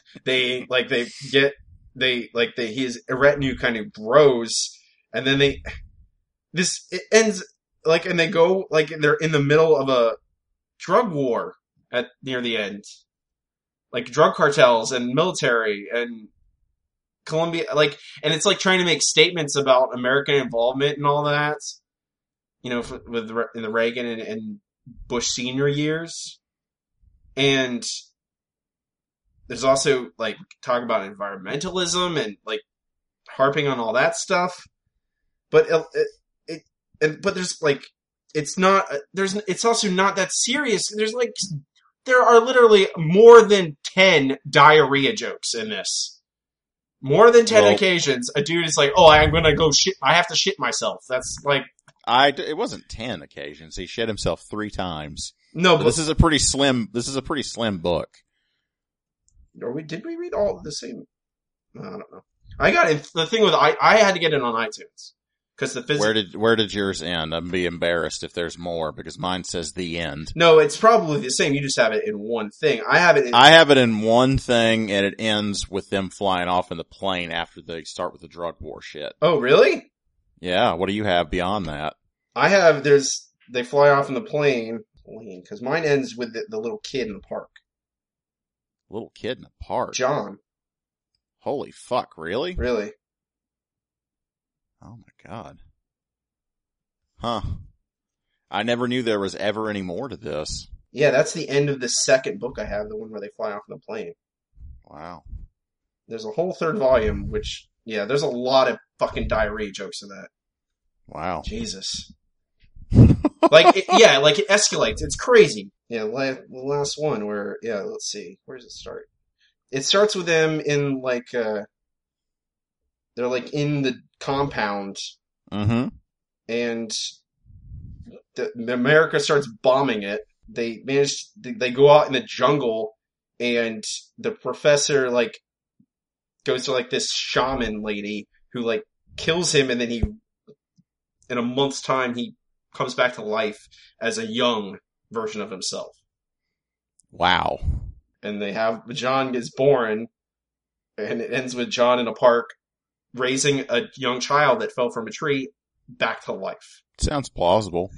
his retinue kind of grows, and then it ends and they go they're in the middle of a drug war near the end, drug cartels and military and Colombia, and it's trying to make statements about American involvement and all that, in the Reagan and Bush senior years. And there's also talk about environmentalism and harping on all that stuff, but there's it's also not that serious. There are literally more than 10 diarrhea jokes in this. More than 10 occasions, a dude is I'm gonna go shit. I have to shit myself. That's it wasn't 10 occasions. He shit himself 3 times. No, but this is a pretty slim book. Did we read all the same? I don't know. I got it. The thing with I had to get it on iTunes because the physics. Where did yours end? I'd be embarrassed if there's more because mine says the end. No, it's probably the same. You just have it in one thing. I have it in one thing, and it ends with them flying off in the plane after they start with the drug war shit. Oh, really? Yeah. What do you have beyond that? I have. They fly off in the plane because mine ends with the little kid in the park. Little kid in the park? John. Holy fuck, really? Really. Oh my god. Huh. I never knew there was ever any more to this. Yeah, that's the end of the second book I have, the one where they fly off in the plane. Wow. There's a whole third volume, there's a lot of fucking diarrhea jokes in that. Wow. Jesus. It escalates. It's crazy. Yeah, the last one where, let's see. Where does it start? it starts with them in like they're like in the compound, Mm-hmm. and America starts bombing it. They go out in the jungle, and the professor like goes to like this shaman lady who like kills him, and then in a month's time he comes back to life as a young version of himself. Wow. And John gets born, and it ends with John in a park raising a young child that fell from a tree back to life. Sounds plausible.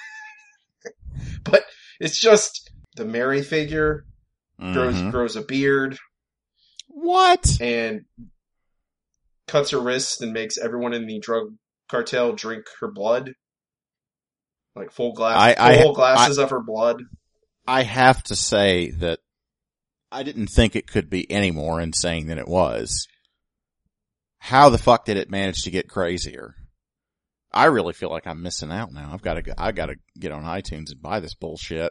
But it's just the Mary figure Mhm. grows a beard What? and cuts her wrists and makes everyone in the drug cartel drink her blood. Like full glasses of her blood. I have to say that I didn't think it could be any more insane than it was. How the fuck did it manage to get crazier? I really feel like I'm missing out now. I gotta get on iTunes and buy this bullshit.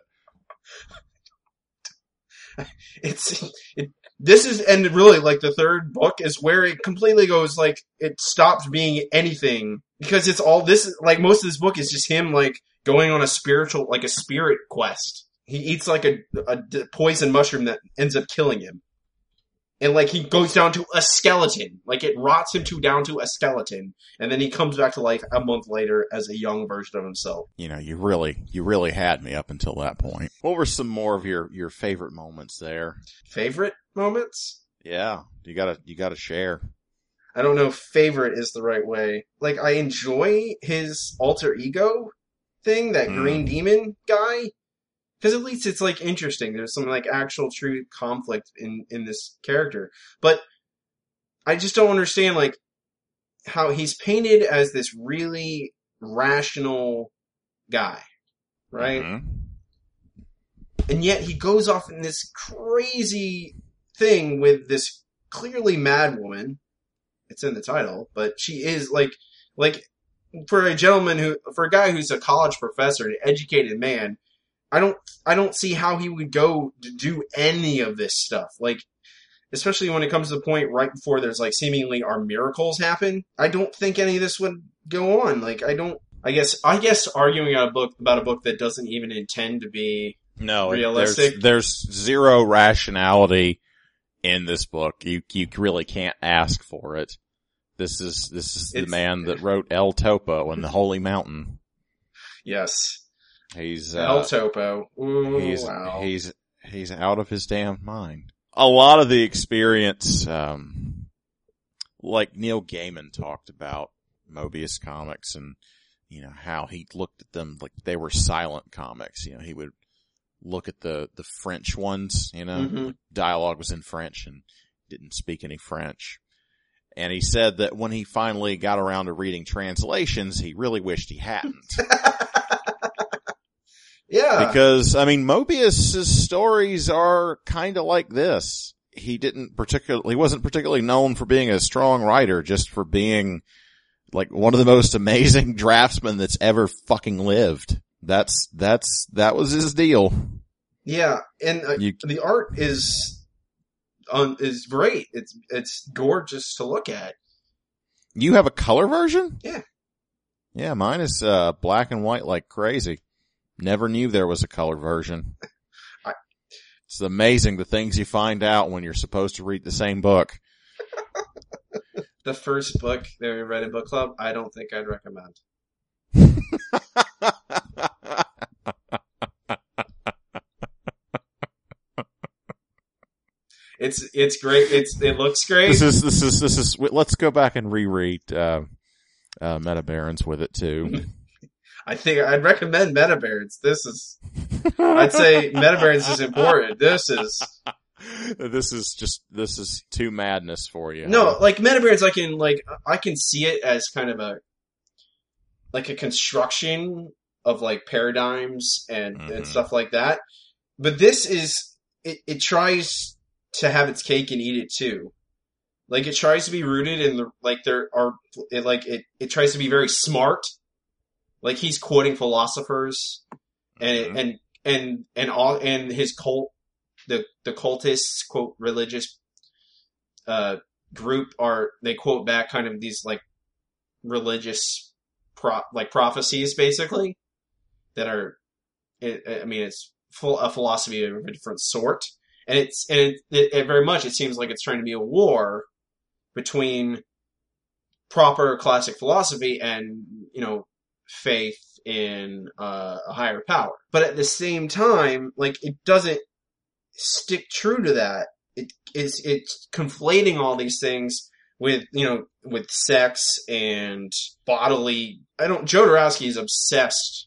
This is, and really, like, the third book is where it completely goes, like, it stops being anything, because it's all, this, like, most of this book is just him, like, going on a spirit quest. He eats, like, a poison mushroom that ends up killing him. And, like, he goes down to a skeleton. Like, it rots him down to a skeleton. And then he comes back to life a month later as a young version of himself. You know, you really had me up until that point. What were some more of your favorite moments there? Favorite moments? Yeah, you gotta share. I don't know if favorite is the right way. Like, I enjoy his alter ego thing, that green demon guy. Because at least it's, like, interesting. There's some, like, actual true conflict in this character. But I just don't understand, like, how he's painted as this really rational guy. Right? Mm-hmm. And yet he goes off in this crazy thing with this clearly mad woman. It's in the title, but she is, like, for a guy who's a college professor, an educated man, I don't see how he would go to do any of this stuff. Like, especially when it comes to the point right before there's, like, seemingly our miracles happen. I don't think any of this would go on. Like, I guess arguing about a book that doesn't even intend to be realistic. There's zero rationality in this book. You really can't ask for it. This is the man that wrote El Topo and the Holy Mountain. Yes. He's El Topo. Ooh, he's wow. he's out of his damn mind. A lot of the experience, like Neil Gaiman talked about Mobius comics, and you know how he looked at them like they were silent comics. You know, he would look at the French ones. You know, dialogue was in French and didn't speak any French. And he said that when he finally got around to reading translations, he really wished he hadn't. Yeah. Because, I mean, Mobius's stories are kind of like this. He wasn't particularly known for being a strong writer, just for being like one of the most amazing draftsmen that's ever fucking lived. That was his deal. Yeah. And the art is great. It's gorgeous to look at. You have a color version? Yeah. Yeah, mine is black and white like crazy. Never knew there was a color version. It's amazing the things you find out when you're supposed to read the same book. The first book that we read in book club, I don't think I'd recommend. It's great. It looks great. This is. Let's go back and reread Meta Barons with it too. I think I'd recommend Meta Barons. I'd say Meta Barons is important. This is too madness for you. No, like Meta Barons, I can see it as kind of a construction of like paradigms and stuff like that. But this is, it tries to have its cake and eat it too. Like it tries to be rooted in it tries to be very smart. Like he's quoting philosophers and his cult, the cultists quote religious group they quote back kind of these like religious prophecies basically that are, I mean, it's a philosophy of a different sort, and it very much, it seems like it's trying to be a war between proper classic philosophy and, faith in a higher power. But at the same time, like, it doesn't stick true to that. It's conflating all these things with, with sex and bodily. Jodorowsky is obsessed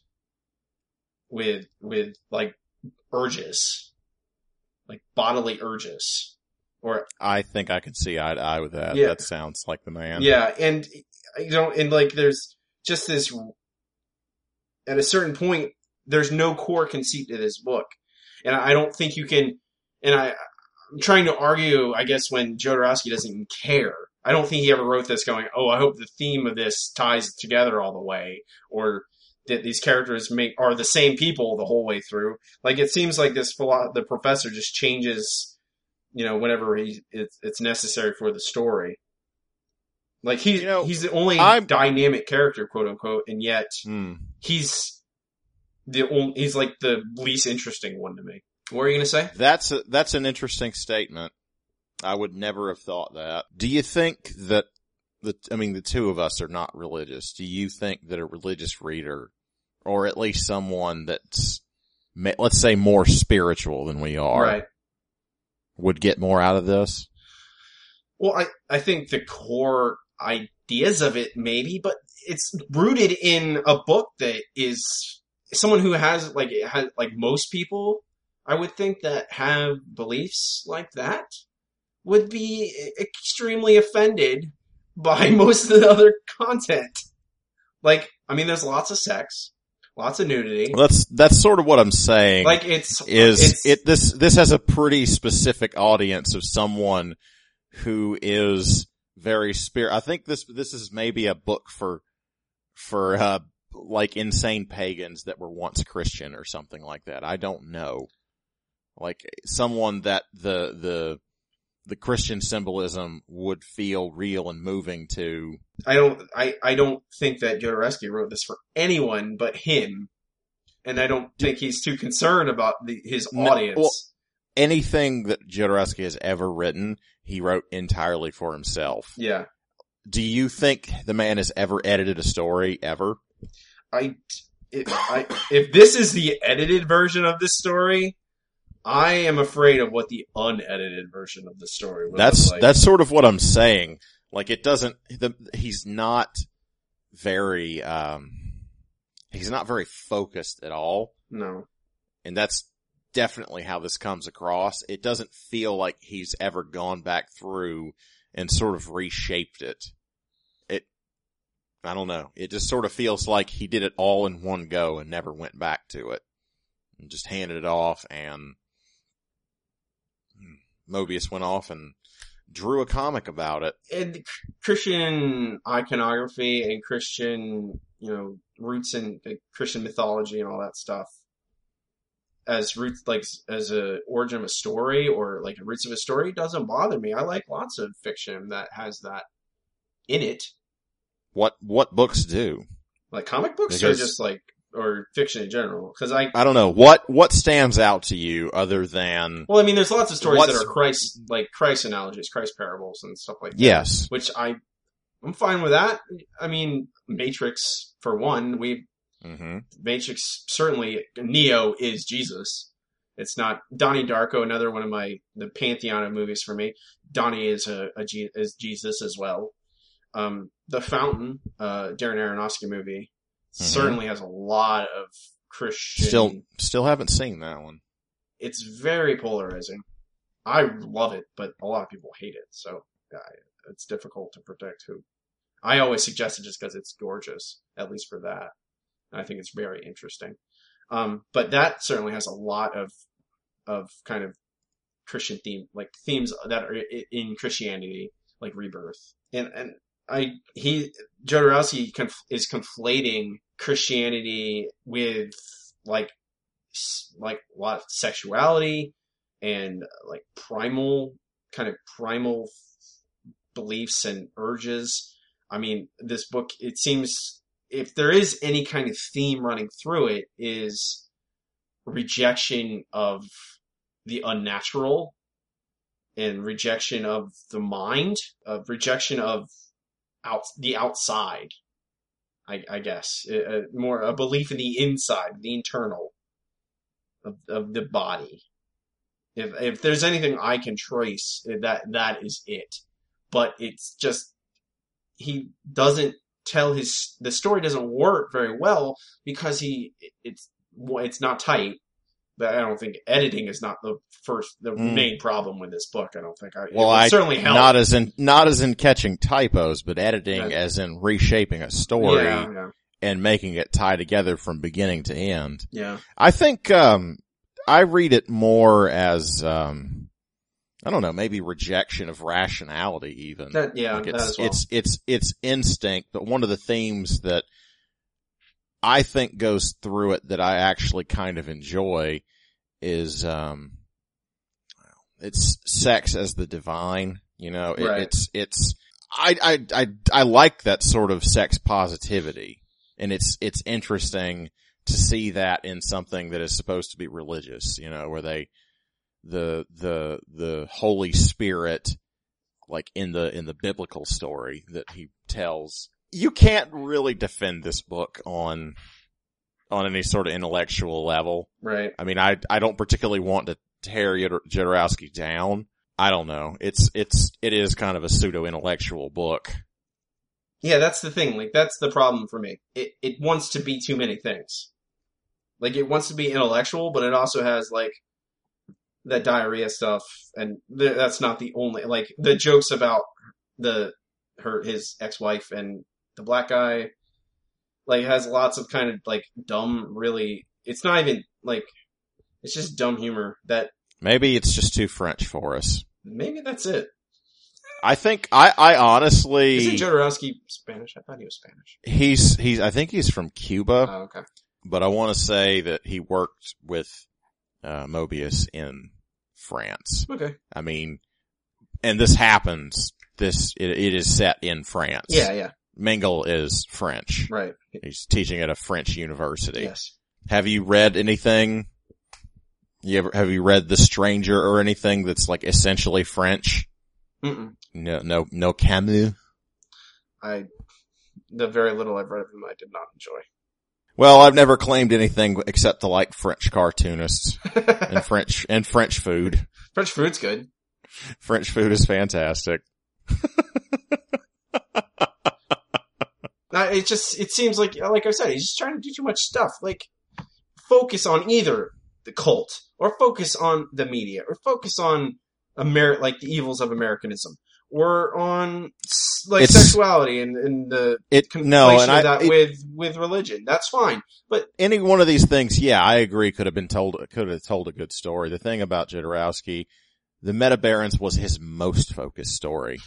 with like urges, like bodily urges. Or I think I could see eye to eye with that. Yeah. That sounds like the man. Yeah, and and like there's just this, at a certain point, there's no core conceit to this book. And I don't think you can, and I'm trying to argue, I guess, when Jodorowsky doesn't even care. I don't think he ever wrote this going, oh, I hope the theme of this ties together all the way, or that these characters are the same people the whole way through. Like, it seems like the professor just changes, whenever it's necessary for the story. Like, he's the only dynamic character, quote unquote, and yet he's like the least interesting one to me. What are you gonna say? That's an interesting statement. I would never have thought that. Do you think that the two of us are not religious. Do you think that a religious reader, or at least someone that's, let's say, more spiritual than we are, right, would get more out of this? Well, I think the core ideas of it maybe, but it's rooted in a book that is someone who has like most people, I would think, that have beliefs like that would be extremely offended by most of the other content. Like, I mean, there's lots of sex, lots of nudity. Well, that's sort of what I'm saying. Like, this has a pretty specific audience of someone who is very I think this is maybe a book for like insane pagans that were once Christian or something like that. I don't know. Like someone that the Christian symbolism would feel real and moving to. I don't think that Jodorowsky wrote this for anyone but him, and I don't think he's too concerned about his audience. Well, anything that Jodorowsky has ever written, he wrote entirely for himself. Yeah. Do you think the man has ever edited a story ever? If this is the edited version of this story, I am afraid of what the unedited version of the story would look like. That's sort of what I'm saying. Like, it doesn't, he's not very focused at all. No. And that's definitely how this comes across. It doesn't feel like he's ever gone back through and sort of reshaped it. I don't know. It just sort of feels like he did it all in one go and never went back to it. And just handed it off, and Moebius went off and drew a comic about it. And Christian iconography and Christian, roots in Christian mythology and all that stuff as roots, like as a origin of a story or like the roots of a story, doesn't bother me. I like lots of fiction that has that in it. What books do? Like comic books, or just like, or fiction in general? Because I don't know. What stands out to you other than? Well, I mean, there's lots of stories that are Christ analogies, Christ parables, and stuff like that. Yes, which I'm fine with that. I mean, Matrix for one. Matrix, certainly Neo is Jesus. It's not Donnie Darko, another one of the pantheon of movies for me. Donnie is is Jesus as well. The Fountain, Darren Aronofsky movie, certainly has a lot of Christian. Still haven't seen that one. It's very polarizing. I love it, but a lot of people hate it, so it's difficult to predict who. I always suggest it just because it's gorgeous, at least for that. And I think it's very interesting. But that certainly has a lot of kind of Christian themes that are in Christianity, like rebirth. And Jodorowsky is conflating Christianity with like a lot of sexuality and like primal beliefs and urges. I mean, this book, it seems, if there is any kind of theme running through it, is rejection of the unnatural and rejection of the mind, of rejection of the outside, I guess. More a belief in the inside, the internal of the body. If there's anything I can trace, that is it. But it's just, he doesn't tell the story doesn't work very well because it's not tight. But I don't think editing is not the main problem with this book. I don't think. It certainly helped. Not as in catching typos, but editing as in reshaping a story and making it tie together from beginning to end. Yeah. I think, I read it more as, I don't know, maybe rejection of rationality even. That as well. It's instinct, but one of the themes that I think goes through it that I actually kind of enjoy is, it's sex as the divine, you know, Right. I like that sort of sex positivity, and it's interesting to see that in something that is supposed to be religious, you know, where the Holy Spirit, like in the biblical story that he tells, you can't really defend this book on any sort of intellectual level. Right. I mean, I don't particularly want to tear Jodorowsky down. I don't know. It is kind of a pseudo-intellectual book. Yeah, that's the thing. Like, that's the problem for me. It wants to be too many things. Like, it wants to be intellectual, but it also has, like, that diarrhea stuff, and that's not the only, like, the jokes about his ex-wife and the black guy, like, has lots of kind of, like, dumb, really, it's not even, like, it's just dumb humor that... Maybe it's just too French for us. Maybe that's it. I think, I honestly... Isn't Jodorowsky Spanish? I thought he was Spanish. I think he's from Cuba. Oh, okay. But I want to say that he worked with, Moebius in France. Okay. I mean, and this happens, it is set in France. Yeah. Mingle is French. Right. He's teaching at a French university. Yes. Have you read anything? Have you read The Stranger or anything that's like essentially French? Mm-mm. No Camus? The very little I've read of him, I did not enjoy. Well, I've never claimed anything except to like French cartoonists and French food. French food's good. French food is fantastic. It seems like I said, he's just trying to do too much stuff. Like, focus on either the cult, or focus on the media, or focus on like the evils of Americanism, or on like sexuality and the conflation of that with religion. That's fine, but any one of these things, yeah, I agree, could have told a good story. The thing about Jodorowsky, the Meta Barons was his most focused story.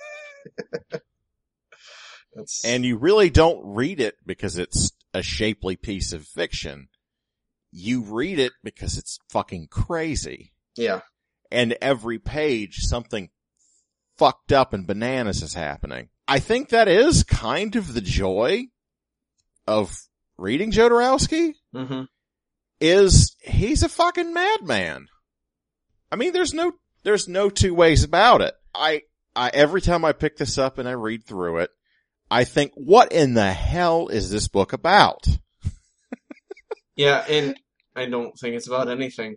And you really don't read it because it's a shapely piece of fiction. You read it because it's fucking crazy. Yeah. And every page, something fucked up and bananas is happening. I think that is kind of the joy of reading Jodorowsky. Mm-hmm. Is he's a fucking madman. I mean, there's no two ways about it. I every time I pick this up and I read through it, I think, what in the hell is this book about? Yeah, and I don't think it's about anything.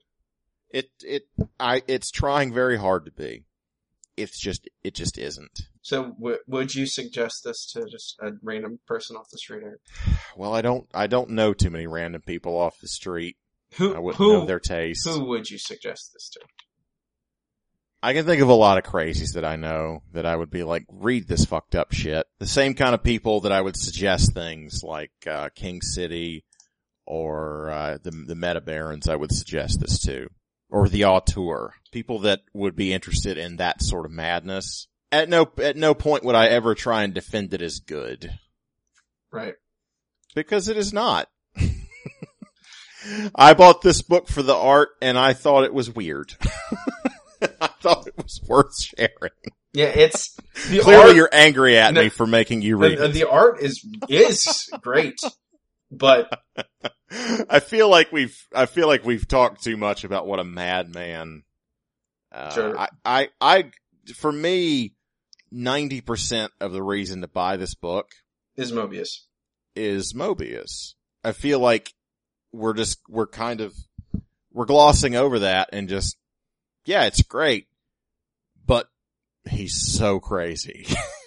It's trying very hard to be. It just isn't. So would you suggest this to just a random person off the street? Or? Well, I don't know too many random people off the street. I wouldn't know their taste. Who would you suggest this to? I can think of a lot of crazies that I know that I would be like, read this fucked up shit. The same kind of people that I would suggest things like King City or the Meta Barons, I would suggest this to. Or the auteur. People that would be interested in that sort of madness. At no point would I ever try and defend it as good. Right. Because it is not. I bought this book for the art and I thought it was weird. I thought it was worth sharing. Yeah, it's the Clearly art. you're angry at me for making you read it. The art is great, but I feel like we've talked too much about what a madman. Sure. For me, 90% of the reason to buy this book is Mobius. I feel like we're glossing over that and just, yeah, it's great, but he's so crazy.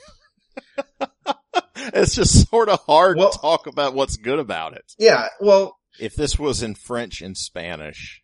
It's just sort of hard to talk about what's good about it. Yeah, well, If this was in French and Spanish,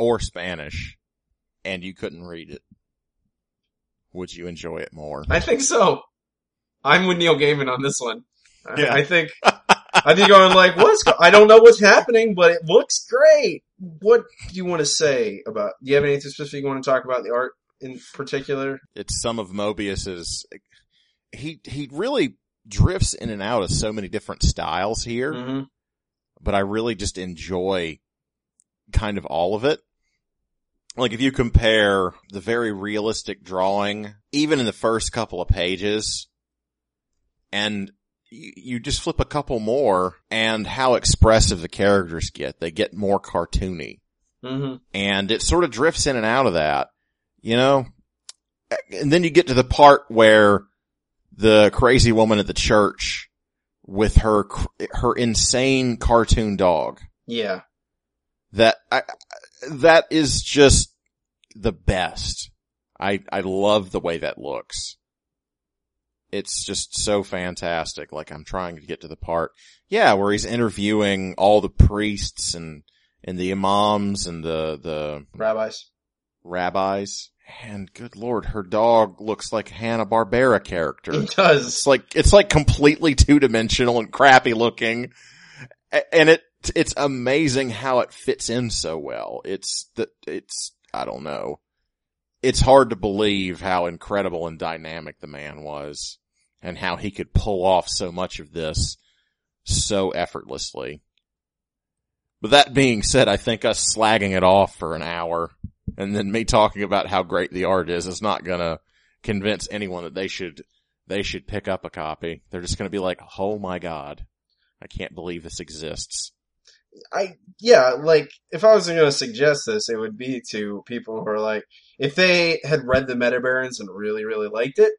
and you couldn't read it, would you enjoy it more? I think so. I'm with Neil Gaiman on this one. Yeah. I think I'm like, I don't know what's happening, but it looks great. What do you want to say about, do you have anything specific you want to talk about the art in particular? It's some of Mobius's, he really drifts in and out of so many different styles here, Mm-hmm. but I really just enjoy kind of all of it. Like if you compare the very realistic drawing, even in the first couple of pages, and you just flip a couple more, and how expressive the characters get. They get more cartoony. Mm-hmm. And it sort of drifts in and out of that, you know? And then you get to the part where the crazy woman at the church with her insane cartoon dog. Yeah. That is just the best. I love the way that looks. It's just so fantastic. Like, I'm trying to get to the part, where he's interviewing all the priests and the imams and the rabbis. And good Lord, her dog looks like a Hanna-Barbera character. It does. It's like completely two-dimensional and crappy looking. And it's amazing how it fits in so well. I don't know. It's hard to believe how incredible and dynamic the man was and how he could pull off so much of this so effortlessly. But that being said, I think us slagging it off for an hour and then me talking about how great the art is not gonna convince anyone that they should pick up a copy. They're just gonna be like, oh my God, I can't believe this exists. If I was going to suggest this, it would be to people who are like, if they had read the Metabarons and really, really liked it,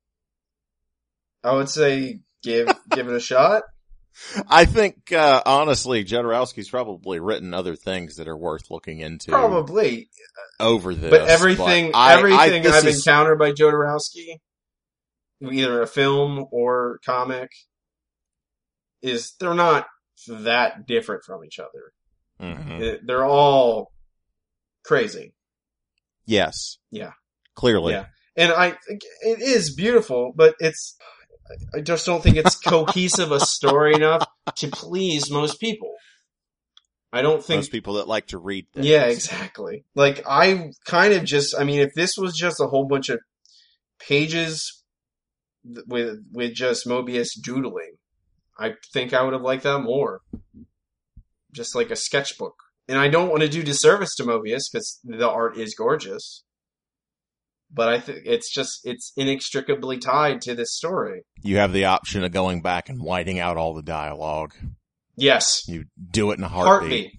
I would say give it a shot. I think, honestly, Jodorowsky's probably written other things that are worth looking into. Probably. Over this. But everything I've encountered by Jodorowsky, either a film or comic, they're not that different from each other. Mm-hmm. They're all crazy. Yes. Yeah. Clearly. Yeah. And I think it is beautiful, but I just don't think it's cohesive a story enough to please most people. I don't think most people that like to read things. Yeah, exactly. Like, I kind of if this was just a whole bunch of pages with just Mobius doodling, I think I would have liked that more. Just like a sketchbook. And I don't want to do disservice to Mobius, because the art is gorgeous. But I think it's inextricably tied to this story. You have the option of going back and whiting out all the dialogue. Yes. You do it in a heartbeat.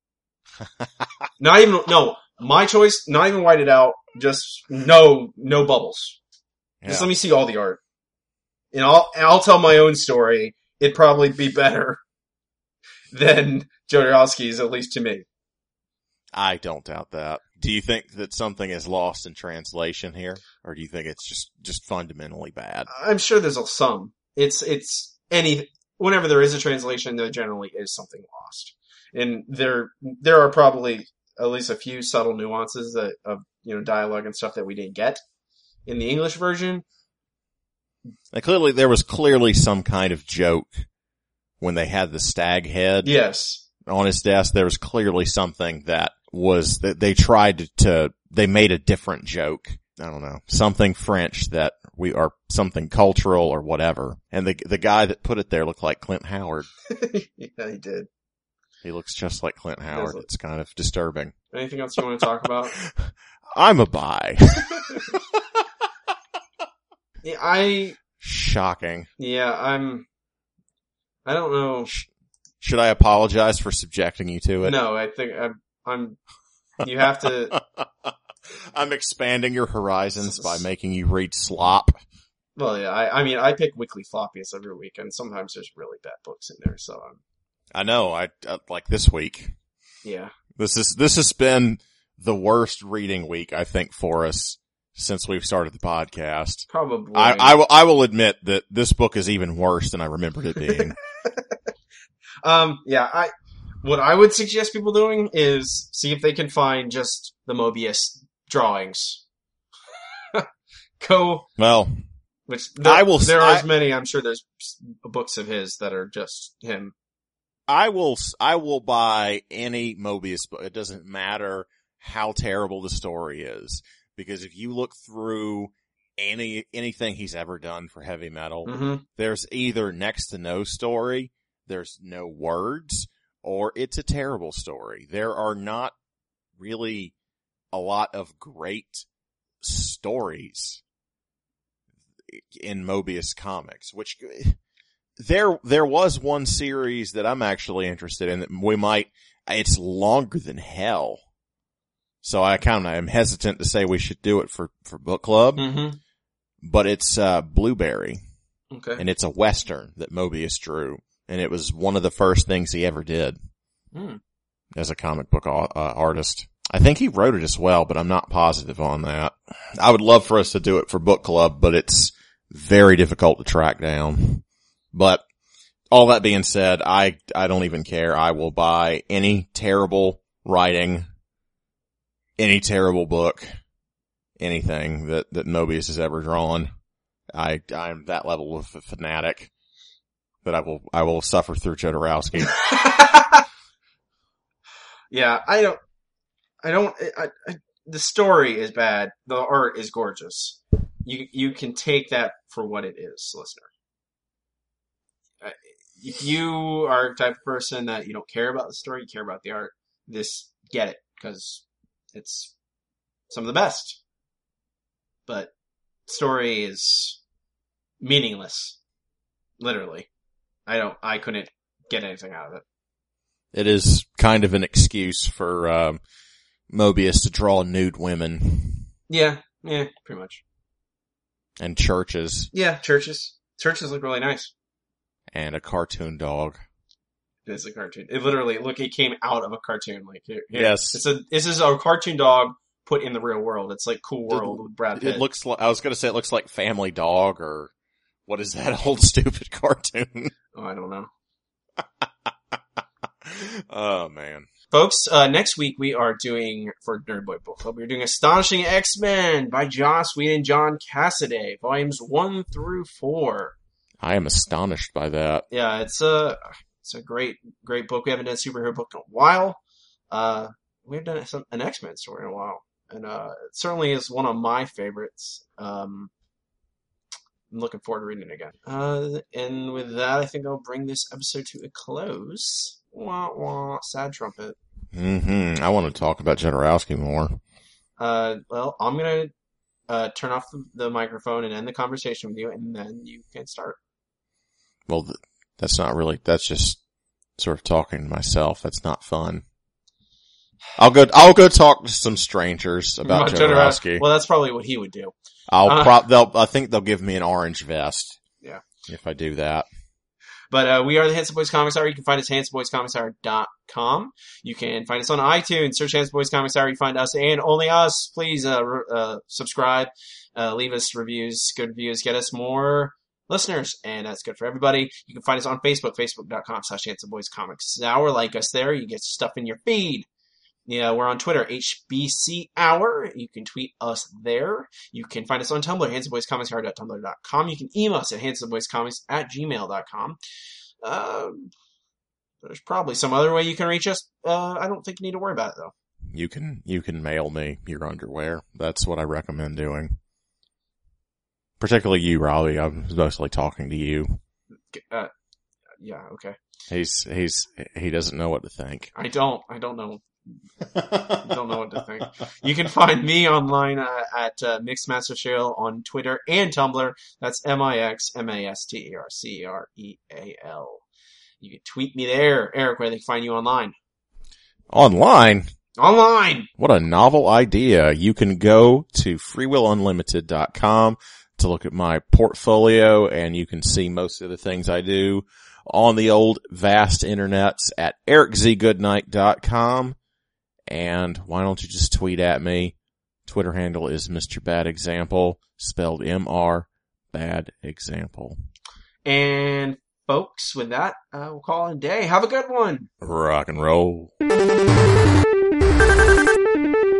My choice, not even white it out, just no bubbles. Yeah. Just let me see all the art. And I'll tell my own story. It'd probably be better than Jodorowsky's, at least to me. I don't doubt that. Do you think that something is lost in translation here? Or do you think it's just fundamentally bad? I'm sure there's some. Whenever there is a translation, there generally is something lost. And there are probably at least a few subtle nuances of dialogue and stuff that we didn't get in the English version. There was clearly some kind of joke when they had the stag head. Yes. On his desk. There was clearly something that they made a different joke. I don't know. Something French or something cultural or whatever. And the guy that put it there looked like Clint Howard. Yeah, he did. He looks just like Clint Howard. It's kind of disturbing. Anything else you want to talk about? I'm a bi. Shocking. I don't know. Should I apologize for subjecting you to it? No, I think you have to. I'm expanding your horizons by making you read slop. Well, yeah, I mean, I pick weekly floppies every week, and sometimes there's really bad books in there, so I know, I like this week. yeah. This has been the worst reading week, I think, for us since we've started the podcast. Probably. I will admit that this book is even worse than I remembered it being. What I would suggest people doing is see if they can find just the Mobius drawings. Well, there are as many. I'm sure there's books of his that are just him. I will buy any Mobius book. It doesn't matter how terrible the story is, because if you look through anything he's ever done for heavy metal, there's either next to no story, there's no words, or it's a terrible story. There are not really a lot of great stories in Mobius comics, which there was one series that I'm actually interested in that it's longer than hell. So I kind of am hesitant to say we should do it for book club, but it's Blueberry. Okay. And it's a Western that Mobius drew. And it was one of the first things he ever did as a comic book artist. I think he wrote it as well, but I'm not positive on that. I would love for us to do it for book club, but it's very difficult to track down. But all that being said, I don't even care. I will buy any terrible writing, any terrible book, anything that Mobius has ever drawn. I'm that level of a fanatic that I will suffer through Jodorowsky. Yeah, the story is bad. The art is gorgeous. You can take that for what it is, listener. If you are the type of person that you don't care about the story, you care about the art, get it, because it's some of the best. But story is meaningless. Literally. I couldn't get anything out of it. It is kind of an excuse for Mobius to draw nude women. Yeah, pretty much. And churches. Yeah, churches. Churches look really nice. And a cartoon dog. It is a cartoon. It came out of a cartoon. Like here. Yes. This is a cartoon dog put in the real world. It's like Cool World with Brad Pitt. It looks like, I was going to say it looks like Family Dog, or what is that old stupid cartoon? Oh, I don't know. Oh, man. Folks, next week we are doing, for Nerd Boy Book Club, we're doing Astonishing X-Men by Joss Whedon and John Cassaday, volumes 1 through 4. I am astonished by that. Yeah, it's a great book. We haven't done a superhero book in a while. We haven't done an X-Men story in a while. And it certainly is one of my favorites. I'm looking forward to reading it again. And with that, I think I'll bring this episode to a close. Wah, wah, sad trumpet. I want to talk about Jodorowsky more. Well, I'm going to turn off the microphone and end the conversation with you, and then you can start. Well, that's just sort of talking to myself. That's not fun. I'll go talk to some strangers about Jodorowsky. Well, that's probably what he would do. I think they'll give me an orange vest. Yeah. If I do that. But we are the Handsome Boys Comics Hour. You can find us at handsomeboyscomicshour.com. You can find us on iTunes. Search Handsome Boys Comics Hour. You find us and only us. Please subscribe. Leave us reviews, good reviews. Get us more listeners, and that's good for everybody. You can find us on Facebook, facebook.com/handsomeboyscomics hour. Like us there. You get stuff in your feed. Yeah, we're on Twitter, HBC Hour. You can tweet us there. You can find us on Tumblr, handsomeboyscomicshour.tumblr.com. You can email us at handsomeboyscomics@gmail.com. There's probably some other way you can reach us. I don't think you need to worry about it, though. You can mail me your underwear. That's what I recommend doing. Particularly you, Robbie. I'm mostly talking to you. Yeah, okay. He doesn't know what to think. I don't know. Don't know what to think. You can find me online at Mixmastercereal on Twitter and Tumblr. That's MixMasterCereal. You can tweet me there. Eric, where they can find you online? Online? Online! What a novel idea. You can go to freewillunlimited.com to look at my portfolio, and you can see most of the things I do on the old vast internets at ericzgoodnight.com. And why don't you just tweet at me? Twitter handle is Mr. Bad Example, spelled M-R, Bad Example. And folks, with that, we'll call it a day. Have a good one. Rock and roll.